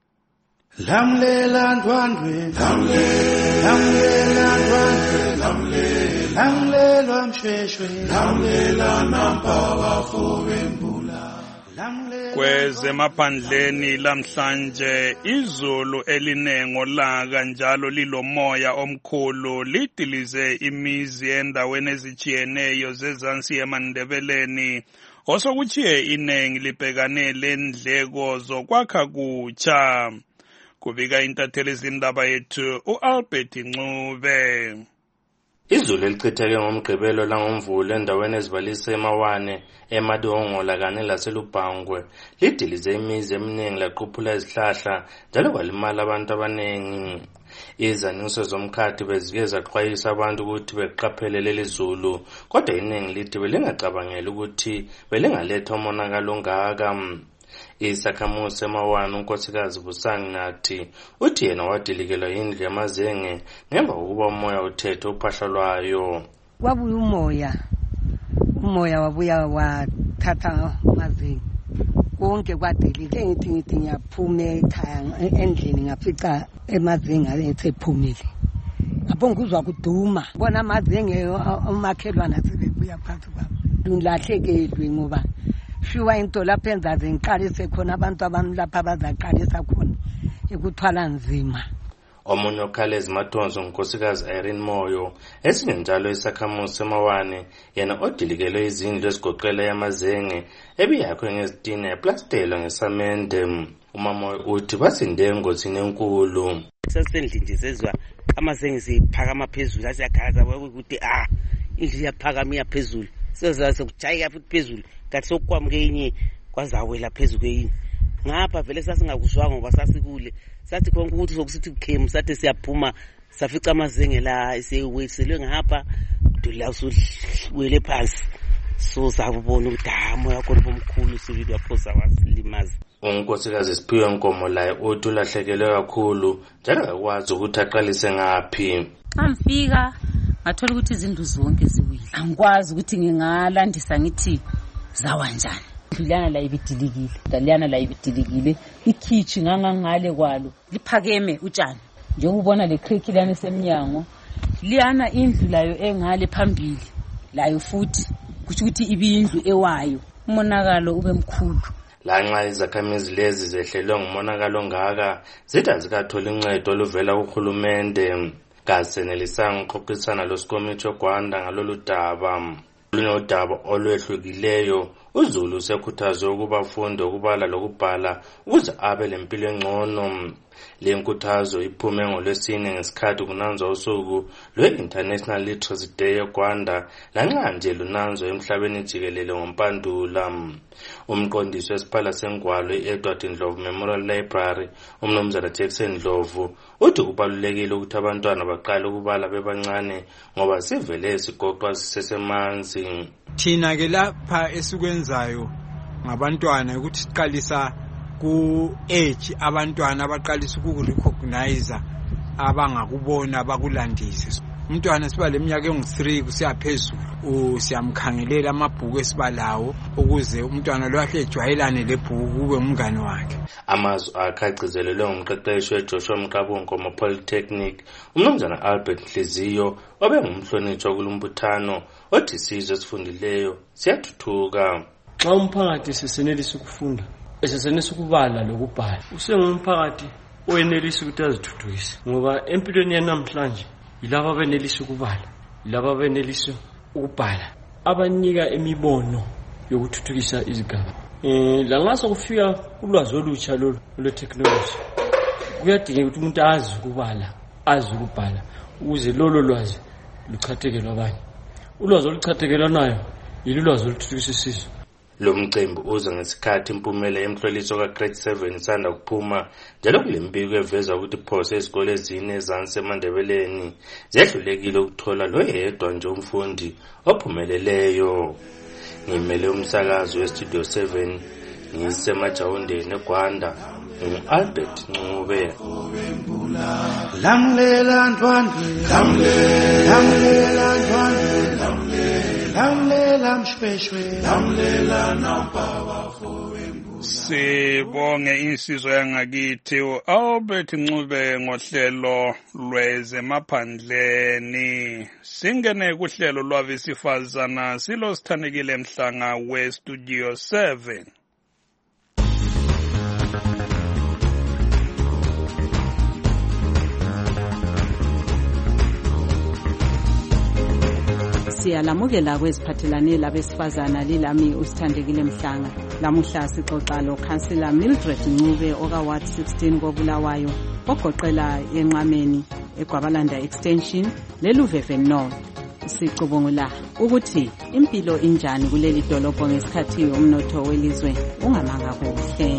Lamlela ndwandwe lamlela ndwandwe lamlela mshweshwe lamlela nampa bafowembula. Kwezemaphandleni lamhlanje izulu elinengo laka njalo lilomoya omkhulu lidilize imizi endaweni ezitshiyeneyo zezansi eMandebeleni osokuchiye inengi libhekane lendleko zokwakha kutsha. Kubika intatheli zindaba yethu uAlbert Ncube. Izulu elichitheke ngomgqibelo langomvulo endaweni ezibalise emawane emadongola kanye laselubhangwe lidilize imizi eminingi laqhuphula izihlahla njalo kwalimala abantu abaningi. Izaniso zomkhathi bezike zaxwayisa abantu ukuthi beqaphele leli zulu, kodwa iningi lithi belingacabangela ukuthi belingaletha umonakalo ongaka. Isakhamuzi semawane unkosikazi Busangi nathi uthi yena wadilikelwa yindlu yamazenge ngemva kokuba umoya uthethe uphahla lwayo. Wabuya umoya umoya wabuya wathatha amazenge konke kwadilike ngithi ngithi ngiyaphuma ekhaya endlini ngafica emazenge ayethephumile ngapho ngizwa kuduma bona amazenge umakhelwana sebebuya phansi kwabo ngilahlekelwe ngoba shiwa into lapha enzaze ngiqalise khona abantu abamlapha bazaqalisa khona ekuthwala nzima. Omunye okhalezi Matonzo unkosikazi Irene Moyo esinye njalo isakhamuzi semawane yena odilikelwe izindlu ezigoqela yamazenge ebiyakho ngezitina eplastelo ngesamende. Umamoyo uthi basinde engozini enkulu. Sasendlini nje sezwa amazenge siphakama phezulu asiyagaza ukuthi ah indlu yaphakama yaphezulu sezaze kujayika futhi phezulu kathi sokwamke inye kwazawela phezulu kweyini ngapha vele sasingakuzwanga ngoba sasikule sathi konke ukuthi sokusithi kukhemu sathi siyaphuma safica amazenge la esewethelwe ngapha dula usuwele phansi so sabona ukuthi hamo yakho bomkhulu sibili waphosa wasilimaza. Unkosikazi Siphiwe Nkomo laye uthi ulahlekelwe kakhulu njalo akwazi ukuthi aqalise ngaphi. Amfika ngathola ukuthi izindlu zonke ziwile angikwazi ukuthi ngingalandisa ngithi zawa njani. Ndlulana la ibidilikile daliyana la ibidilikile ikhichi ngangangale kwalo liphakeme utshani nje ubona le creek lana semnyango liyana indlu layo engale phambili layo futhi kuthi ukuthi ibindlu ewayo umonakalo ube mkhulu. Lanxa izakhamizi lezi zehlelwe ngumonakalo ngaka zida zikathola incedo oluvela kuhulumende kasenelisanga uxoxisana losikomiti ogwanda ngalolu daba. Lunodaba olwehlukileyo uZulu usekhuthaze ukuba afunde ukubala lokubhala ukuze abe lempilo engcono. Le nkuthazo iphume ngolwesine ngesikhathi kunanzwa usuku lwe-International Literacy Day eGwanda lanxa nje lunanzwa emhlabeni jikelele ngompandula. Umqondisi wesiphala sengwalo i-Edward Ndlovu Memorial Library umnumzana Jackson Ndlovu uthi kubalulekile ukuthi abantwana baqale ukubala bebancane ngoba sivele sigoqwa sisesemanzi. Thina ke lapha esikwenzayo ngabantwana ukuthi siqalisa ku age abantwana abaqalisa ukurecognize abangakubona bakulandise umntwana siba leminyaka engu-three kusiya phezulu siyamkhangelela amabhuku esibalawo ukuze umntwana lo ahle ejwayelane lebhuku kube umngane wakhe. Amazwi akhe agcizelelwe ngumqeqeshi weJoshua Mqabungo Polytechnic umnumzana Albert Nhliziyo obe ngumhlonitshwa kulumbuthano othi isizwe esifundileyo siyathuthuka. Xa umphakathi sesenelisa ukufunda esesenelisa ukubala lokubhala usengumphakathi oyenelisa ukuthi azithuthukise, ngoba empilweni yanamhlanje yilabo abenelisa ukubala, yilabo abenelisa ukubhala abanika imibono yokuthuthukisa izigaba. Eh langaso kufika ulwazi olutsha lolu lwe-technology kuyadingeka ukuthi umuntu azi ukubala, azi ukubhala ukuze lolo lwazi luchathekelwe abanye. Ulwazi oluchathekelanayo yilo lwazi oluthuthukisa isizwe. Lo mcimbi uza ngesikhathi impumela yemhloliso ka-grade seven isanda kuphuma njalo kule mbiko eveza ukuthi phose izikole ezine ezansi eMandebeleni zehlulekile ukuthola lo yedwa nje umfundi ophumeleleyo. Ngimele umsakazi westudio seven ngisemajawundeni eGwanda ngu-Albert Ncube. Lamlela ntwandwe, lamlela ntwandwe, lamlela mshweshwe, lamlela nampaba fowembula. Sibonge insizwa yangakithi u-Albert Ncube ngohlelo lwezemaphandleni. Singene kuhlelo lwabesifazana silo Sithandekile Mhlanga westudio seven. Siyalamukela kweziphathelane labesifazana lilami uSithandekile Mhlanga. Lamuhla sixoxa lo Councillor Mildred Ncube oka Ward sixteen koBulawayo ogoqela yenqameni eGwabalanda Extension leLuveve North. Sicubungula ukuthi impilo injani kuleli dolobho ngesikhathi umnotho welizwe ungamanga kuhle.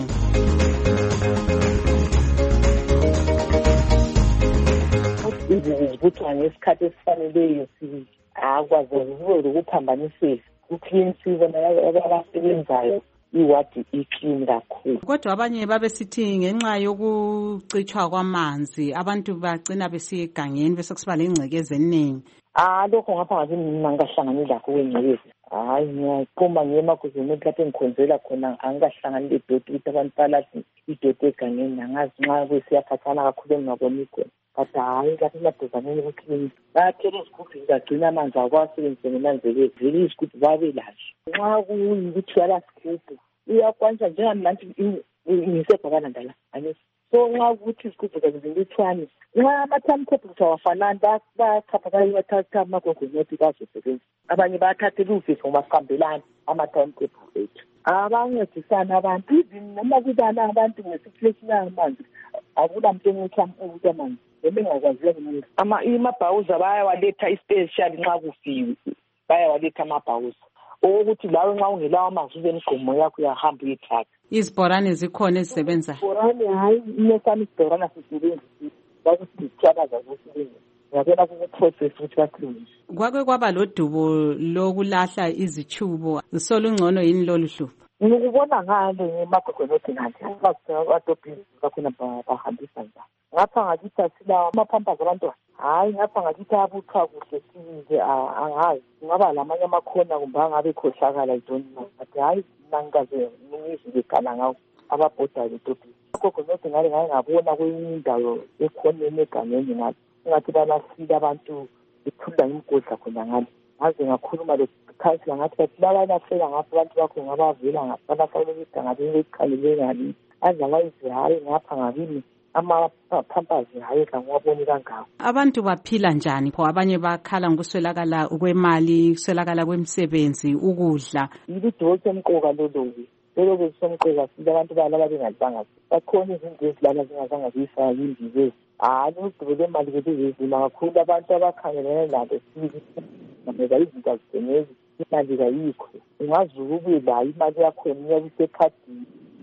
Izibuthwa ngesikhathi esifaneleyo akwazi ukuphambaniseka uclean sibona abasebenzayo iwadi iclean kakhulu. Kodwa abanye babesithi ngenxa yokucitshwa kwamanzi abantu bagcina besiya egangeni bese kusiba lengcekeza eningi. Ah lokho ngapha ngathi mina ngikahlangani lakho kwengcekeza. Hayi ngiyaqoma ngemakuzini lapho engikhonzela khona angikahlangani ledoti ukuthi abantu balathi idoti egangeni angazi nxa kwesiyakhathana kakhulu engaboni khona. But hayi lapho emadozaneni kuclean bayathela izigubhu bagcina amanzi akwasebenzise ngenanzelelo vele izigubhu babe lazo. Nxa kuyikuthi yalasigubhu uyakwanisa njengamanje ngisebhakalanda la anesi. So nxa ukuthi izigubhu zazinlithwane nxa ama-timetable awafanani bayachapha bayathatha amagogonothi bazosebenza. Abanye bayathathela uvisi ngoba sihambelani ama-timetable ethu. Abancedisana abantu even noma kubana abantu ngesituation yamanzi akula muntu engithi ukuthi amanzi ebengakwaziyo umuntu. Ama imabhawuza bayawaletha especial nxa kufiwe bayawaletha amabhawuza ukuthi lawe nxa ungelawo amanzi ube imigqomo yakho uyahamba uyithatha. Izibhorane zikhona ezisebenza? Izibhorane hayi inesami isibhorane sisebenzisa bakusithwalaza kusebenza. Ngiyabona kuprocess ukuthi bakhulise. Kwake kwaba lodubo lokulahla izichubo solungcono yini lolu hlupho? Ngikubona ngale ngemagogonothi nganje abadobhi bakhona bahambisa njani. Ngapha ngakithi asilawo amaphampas abantwana. Hayi ngapha ngakithi abuthwa kuhle size angazi ngaba lamanye amakhona kumbe angabe khohlakala idonima. But hayi nangaze ngizwe bekhala ngawo ababhoda ledobhi. Agogonothi ngale ngaye ngabona kwenye indawo ekhoneni egangeni ngathi ngathi balasile abantu bethula imgodla khona ngale. Ngaze ngakhuluma lekhansila ngathi bathi babalahlela ngapha abantu bakho ngabavela ngapha balahlelekida ngabe bekhalele ngani. Otherwise hayi ngapha ngabini amaphampazi hayi kangwaboni kangako. Abantu baphila njani pho? Abanye bakhala ngokuswelakala kwemali, kuswelakala kwemisebenzi, ukudla. Yilidoti emqoka lolo-ke. Lolo-ke somqoka sile abantu balala bengadlanga. Bakhona izinto ezilala zingazange ziyifaka yindizezi. Hayi udubo lemali bezizima kakhulu abantu abakhangelene nalo sibili ngoba izinto azithengezi imali kayikho. Ungazuka ube layo imali yakhona iyabe isekhadini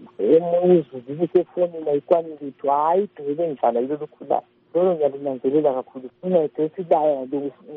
emuzi zibisefonini ayikwanilitho hayi dubo engidlala yilo lukhula. Lolo ngiyalinanzelela kakhulu. Uncede esilaya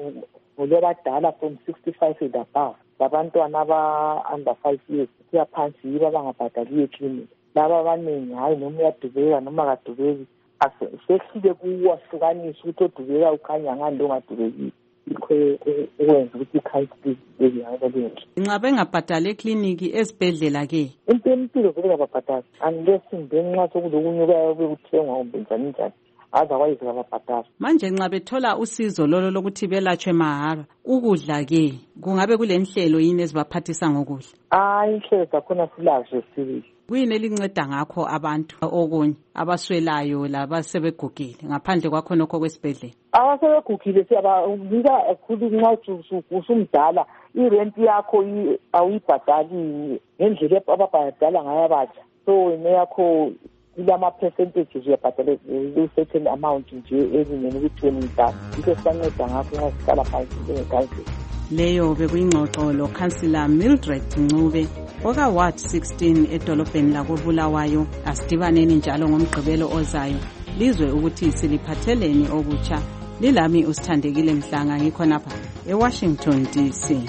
ngolwabadala from sixty-five and above. Labantwana aba-under five years kuyaphansi yibo abangabhadaliyo eklinika. Laba abaningi hayi noma uyadubeka noma kadubeki sesifike kuwahlukanisa ukuthi odubeka ukhanya ngani longadubekile. Yikho ukwenza ukuthi i-council ibe nxa bengabhadali ekliniki ezibhedlela-ke impilo vele kababhadali unless ngenxa sokulokunyuka bekuthengwa kumbe njani njani otherwise kababhadali. Manje nxa bethola usizo lolo lokuthi belatshwe mahara ukudla-ke kungabe kule nhlelo yini ezibaphathisa ngokudla? Hayi, inhlelo zakhona silazo sibili. Kuyini elinceda ngakho abantu okunye abaswelayo labasebegugile ngaphandle kwakho nokho kwesibhedlela? Abasebegugile siyabanika kakhulu nxa usumdala irent yakho awuyibhadali ngendlela ababhadala ngayo abatsha. So wena yakho ilama percentages uyabhadala certain amount nje elingene ukuthi wena umdala. Yikho sibanceda ngakho nxa siqala phansi njengekhansila. Leyo bekuyingxoxo lo Councillor Mildred Ncube oka Ward sixteen edolobheni lakoBulawayo. Asidibaneni njalo ngomgqibelo ozayo lizwe ukuthi siliphatheleni okutsha. Lilami usithandekile Mhlanga ngikhonapha eWashington D C.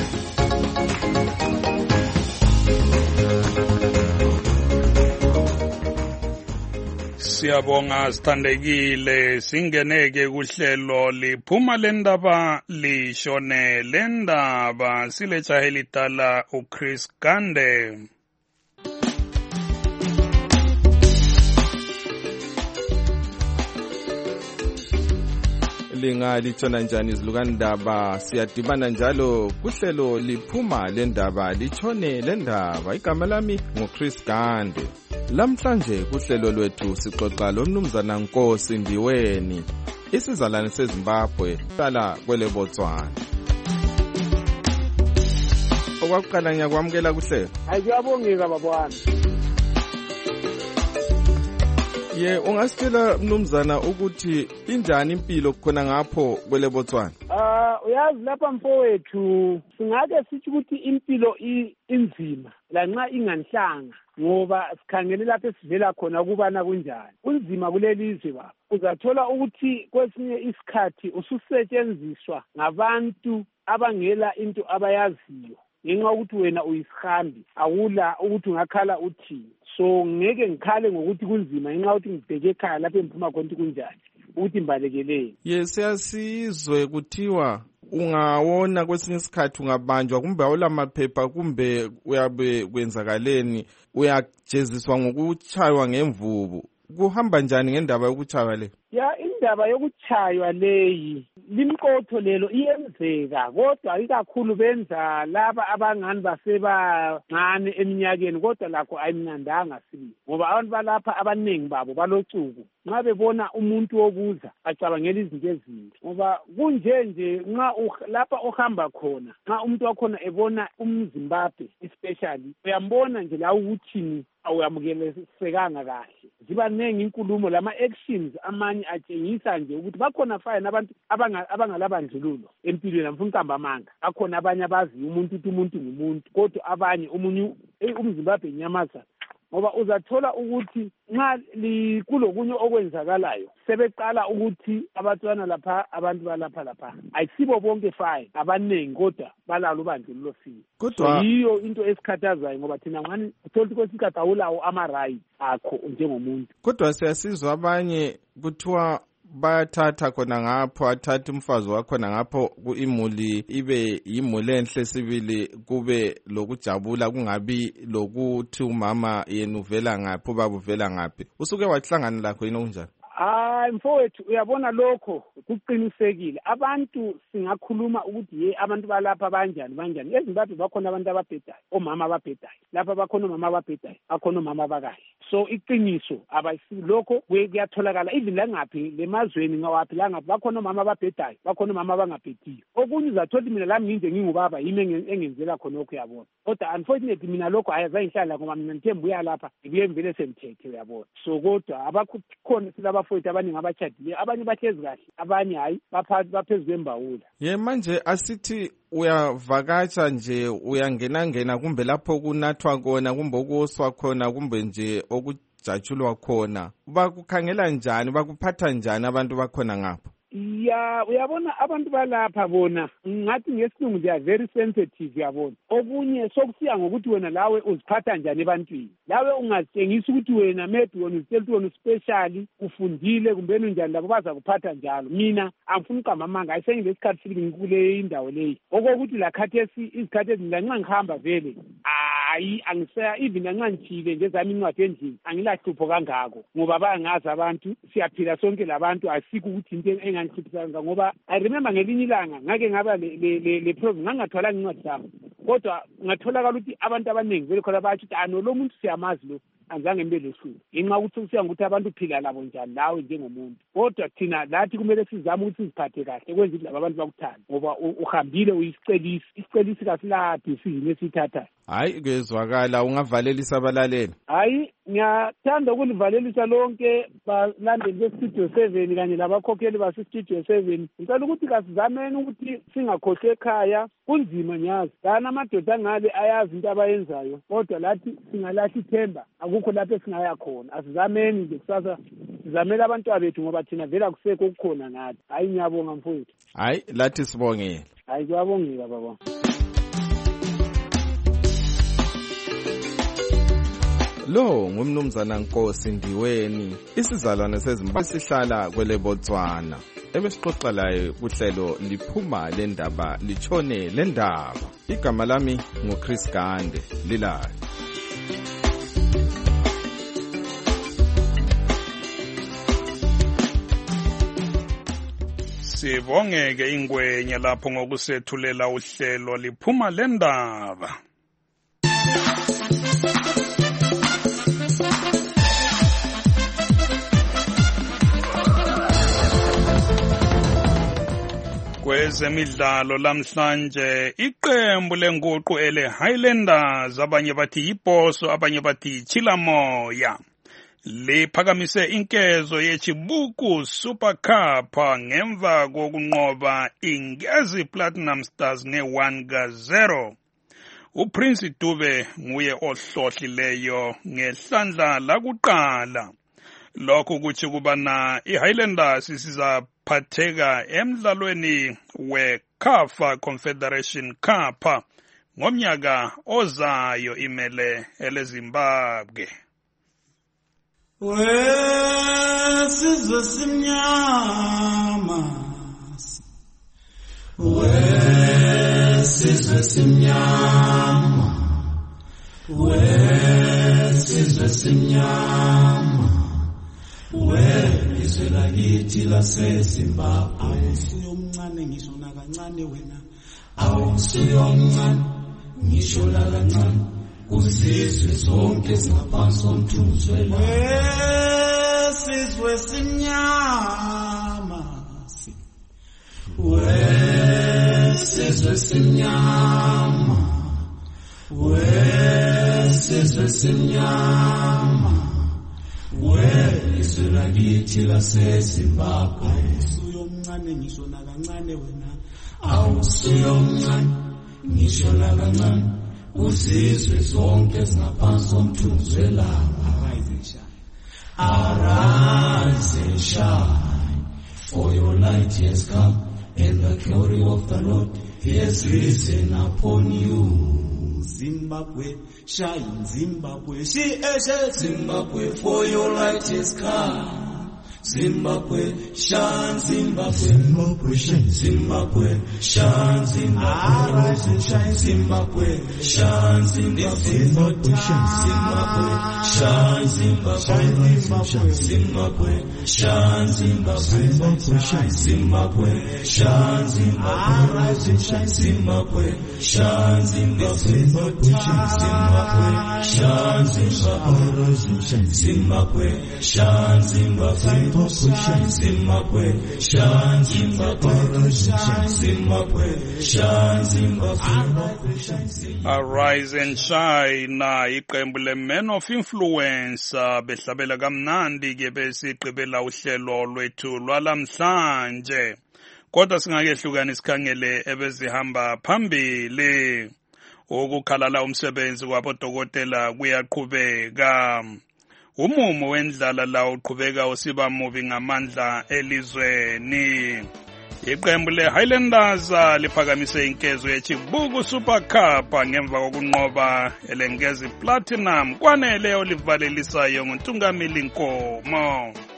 Siyabonga sithandekile, singeneke kuhlelo liphuma lendaba lishone lendaba silejahe lidala uChris Gande. Lingalithona njani izilukandaba, siyadibana njalo kuhlelo liphuma lendaba lishone lendaba. Igama lami nguChris Gande. Lamhlanje kuhlelo lwethu sixoxa lomnumzana Nkosi Ndiweni, isizalwane seZimbabwe hlala kwele Botswana. Okwakuqala ngiyakwamukela kuhlelo. Ayiyabongeka babana. Ye, ungasitshela mnumzana ukuthi injani impilo khona ngapho kwele Botswana? Ah, uyazi lapha mfowethu singake sithi ukuthi impilo inzima lanxa inganhlanga ngoba sikhangele lapho esivela khona kubana kunjani. Kunzima kulelizwe baba. Uzathola ukuthi kwesinye isikhathi ususetshenziswa ngabantu abangela into abayaziyo. Ngenxa ukuthi wena uyisihambi awula ukuthi ungakhala uthini. So ngeke ngikhale ngokuthi kunzima ngenxa ukuthi ngibheke ekhaya lapho emphuma khona kunjani ukuthi mbalekeleni. Yes, siyasizwe kuthiwa ungawona kwesinye isikhathi ungabanjwa kumbe awula maphepha kumbe uyabe kwenzakaleni uyajeziswa ngokuchaywa ngemvubu. Kuhamba njani ngendaba yokuchaywa le? Ya, indaba yokuchaywa leyi limqotho lelo iyenzeka kodwa ikakhulu benza laba abangani basebancane eminyakeni kodwa lakho ayimnandanga sibili ngoba abantu balapha abaningi babo balocuku nxa bebona umuntu wobuza acabangela izinto ezinhle ngoba kunje nje nxa lapha ohamba khona nxa umuntu wakhona ebona umZimbabwe especially uyambona nje la ukuthini awuyamukelesekanga kahle. Ziba nengi inkulumo lama actions amanye atshengisa nje ukuthi bakhona fine abantu abangalabandlululo empilweni namfunkamba amanga. Bakhona abanye abazi umuntu ukuthi umuntu ngumuntu kodwa abanye umunye umZimbabwe nyamaza ngoba uzathola ukuthi nxa kulokunye okwenzakalayo sebeqala ukuthi abatswana lapha abantu balapha lapha ayisibo bonke fine abaningi kodwa balalo bandlululo fini. Kodwa yiyo into esikhathazayo ngoba thina ngani uthola ukuthi kwesikhathi awulawo ama-right akho njengomuntu. Kodwa siyasizwa abanye kuthiwa bayathatha khona ngapho athatha umfazi wakhona ngapho kuimuli ibe imuli enhle sibili kube lokujabula kungabi lokuthi umama yena uvela ngaphi ubaba uvela ngaphi. Usuke wahlangana lakho yini kunjani? Hayi mfowethu uyabona lokho kuqinisekile abantu singakhuluma ukuthi ye abantu balapha banjani banjani. EZimbabwe bakhona abantu ababhedayo omama ababhedayo lapha bakhona omama ababhedayo bakhona omama abakahle. So iqiniso abayisibi lokho kuyatholakala even la ngaphi lemazweni ngawaphi la ngaphi bakhona omama ababhedayo bakhona omama abangabhediyo. Okunye uzathola mina lami nginje ngingubaba yimi engenzela khona lokho uyabona kodwa unfortunately mina lokho ayazangihlala ngoba mina ngithemba uya lapha ngibuye ngivele semthethe uyabona. So kodwa abakhona silaba futhi abaningi abachadile abanye bahlezi kahle abanye hayi baphezulu kwembawula. Ye manje asithi uyavakatsha nje uyangena ngena kumbe lapho kunathwa kona kumbe ukuswa khona kumbe nje okujatshulwa khona bakukhangela njani bakuphatha njani abantu bakhona ngapho? ya uyabona abantu balapha bona ngathi ngesilungu they are very sensitive yabona. Okunye sokusiya ngokuthi wena lawe uziphatha njani ebantwini. Lawe ungazitshengisa ukuthi wena maybe wena uzitshela ukuthi wena specially ufundile kumbe njani labo baza kuphatha njalo. Mina angifuni uqamamanga ayisengi lesikhathi sibili ngikule indawo leyi. Okokuthi la khathesi izikhathi ezinganxa ngihamba vele. Hayi angisaya even anganchile nje zami incwadi endlini angilahlupho kangako ngoba bayangazi abantu siyaphila sonke labantu asikho ukuthi into engangihluphisanga ngoba I remember ngelinye ilanga ngake ngaba le le le problem ngangathwala incwadi zami kodwa ngatholakala ukuthi abantu abaningi vele khona bathi ano lo muntu siyamazi lo anzange mbe lehlupho inxa ukuthi usiya ukuthi abantu uphila labo njani lawe njengomuntu kodwa thina lathi kumele sizame ukuthi siziphathe kahle kwenza ukuthi laba abantu bakuthanda ngoba uhambile uyisicelisi isicelisi kasilaphi siyini esithatha. Hayi kezwakala ungavalelisa abalaleli. Hayi ngiyathanda ukulivalelisa lonke balandeli be-Studio seven kanye labakhokheli base-Studio seven. Ngicela ukuthi kasizameni ukuthi singakhohlwa ekhaya kunzima nyazi. Lana amadoda ngale ayazi into abayenzayo kodwa lathi singalahla ithemba akukho lapho singaya khona. Asizameni nje kusasa sizamela abantu abethu ngoba thina vele akusekho ukukhona nathi. Hayi ngiyabonga mfowethu. Hayi lathi sibongele. Hayi kuyabongeka baba. Lo ngumnumzana Nkosi Ndiweni isizalwane seZimbabwe sihlala kwele Botswana ebesixoxa laye kuhlelo liphuma lendaba lichone lendaba. Igama lami nguChris Gande lilayo. Sibongeke ingwenye lapho ngokusethulela uhlelo liphuma lendaba. Kwezemidlalo lamhlanje iqembu lenguqu ele Highlanders abanye bathi yiBhoso abanye bathi Chilamoya liphakamise inkezo yeChibuku Super Cup ngemva kokunqoba Ingezi Platinum Stars nge one ka zero. uPrince Dube nguye ohlohlileyo ngehlandla lakuqala. Lokho kuthi kubana iHighlanders sizaphatheka emdlalweni weCAF Confederation Cup ngomnyaka ozayo imele eleZimbabwe. Wesizwe simnyama Wesizwe simnyama Wesizwe simnyama Welizwe lakithi laseZimbabwe awusiyomncane ngisho nakancane wena awusiyomncane ngisho nakancane uzizwe zonke zingaphansi komthunzi wesizwe simnyama wesizwe simnyama wesizwe simnyama Welizwe lakithi laseZimbabwe awusiyomncane ngisho nakancane wena awusiyomncane ngisho nakancane uzizwe zonke zingaphansi komthunzi welanga. Arise and shine, for your light has come and the glory of the Lord has risen upon you. Zimbabwe, shine, Zimbabwe, she is Zimbabwe, for your light has come. Zimbabwe, shine, Zimbabwe, Zimbabwe, shine, Zimbabwe, shine, Zimbabwe, arise and shine, Zimbabwe, shine, Zimbabwe, Zimbabwe, shine, Zimbabwe, Zimbabwe, shine, Zimbabwe, Zimbabwe, shine, Zimbabwe, arise and shine, Zimbabwe, shine, Zimbabwe, Zimbabwe, shine, Zimbabwe, Zimbabwe, shine, Zimbabwe. Zimbabwe, shine, Zimbabwe, Zimbabwe, shine, Zimbabwe. Arise and shine na iqembu le-Men of Influence behlabela kamnandi ke besigqibela uhlelo lwethu lwalamhlanje. Kodwa singakehlukana isikhangele ebezihamba phambili. Ukukhalala umsebenzi kwabodokotela kuyaqhubeka. Umumo wendlala la uqhubeka usiba mubi ngamandla elizweni. Iqembu le-Highlanders liphakamise inkezo yeChibuku Super Cup ngemva kokunqoba elengezi Platinum kwanele olivalelisayo nguNtungamili Nkomo.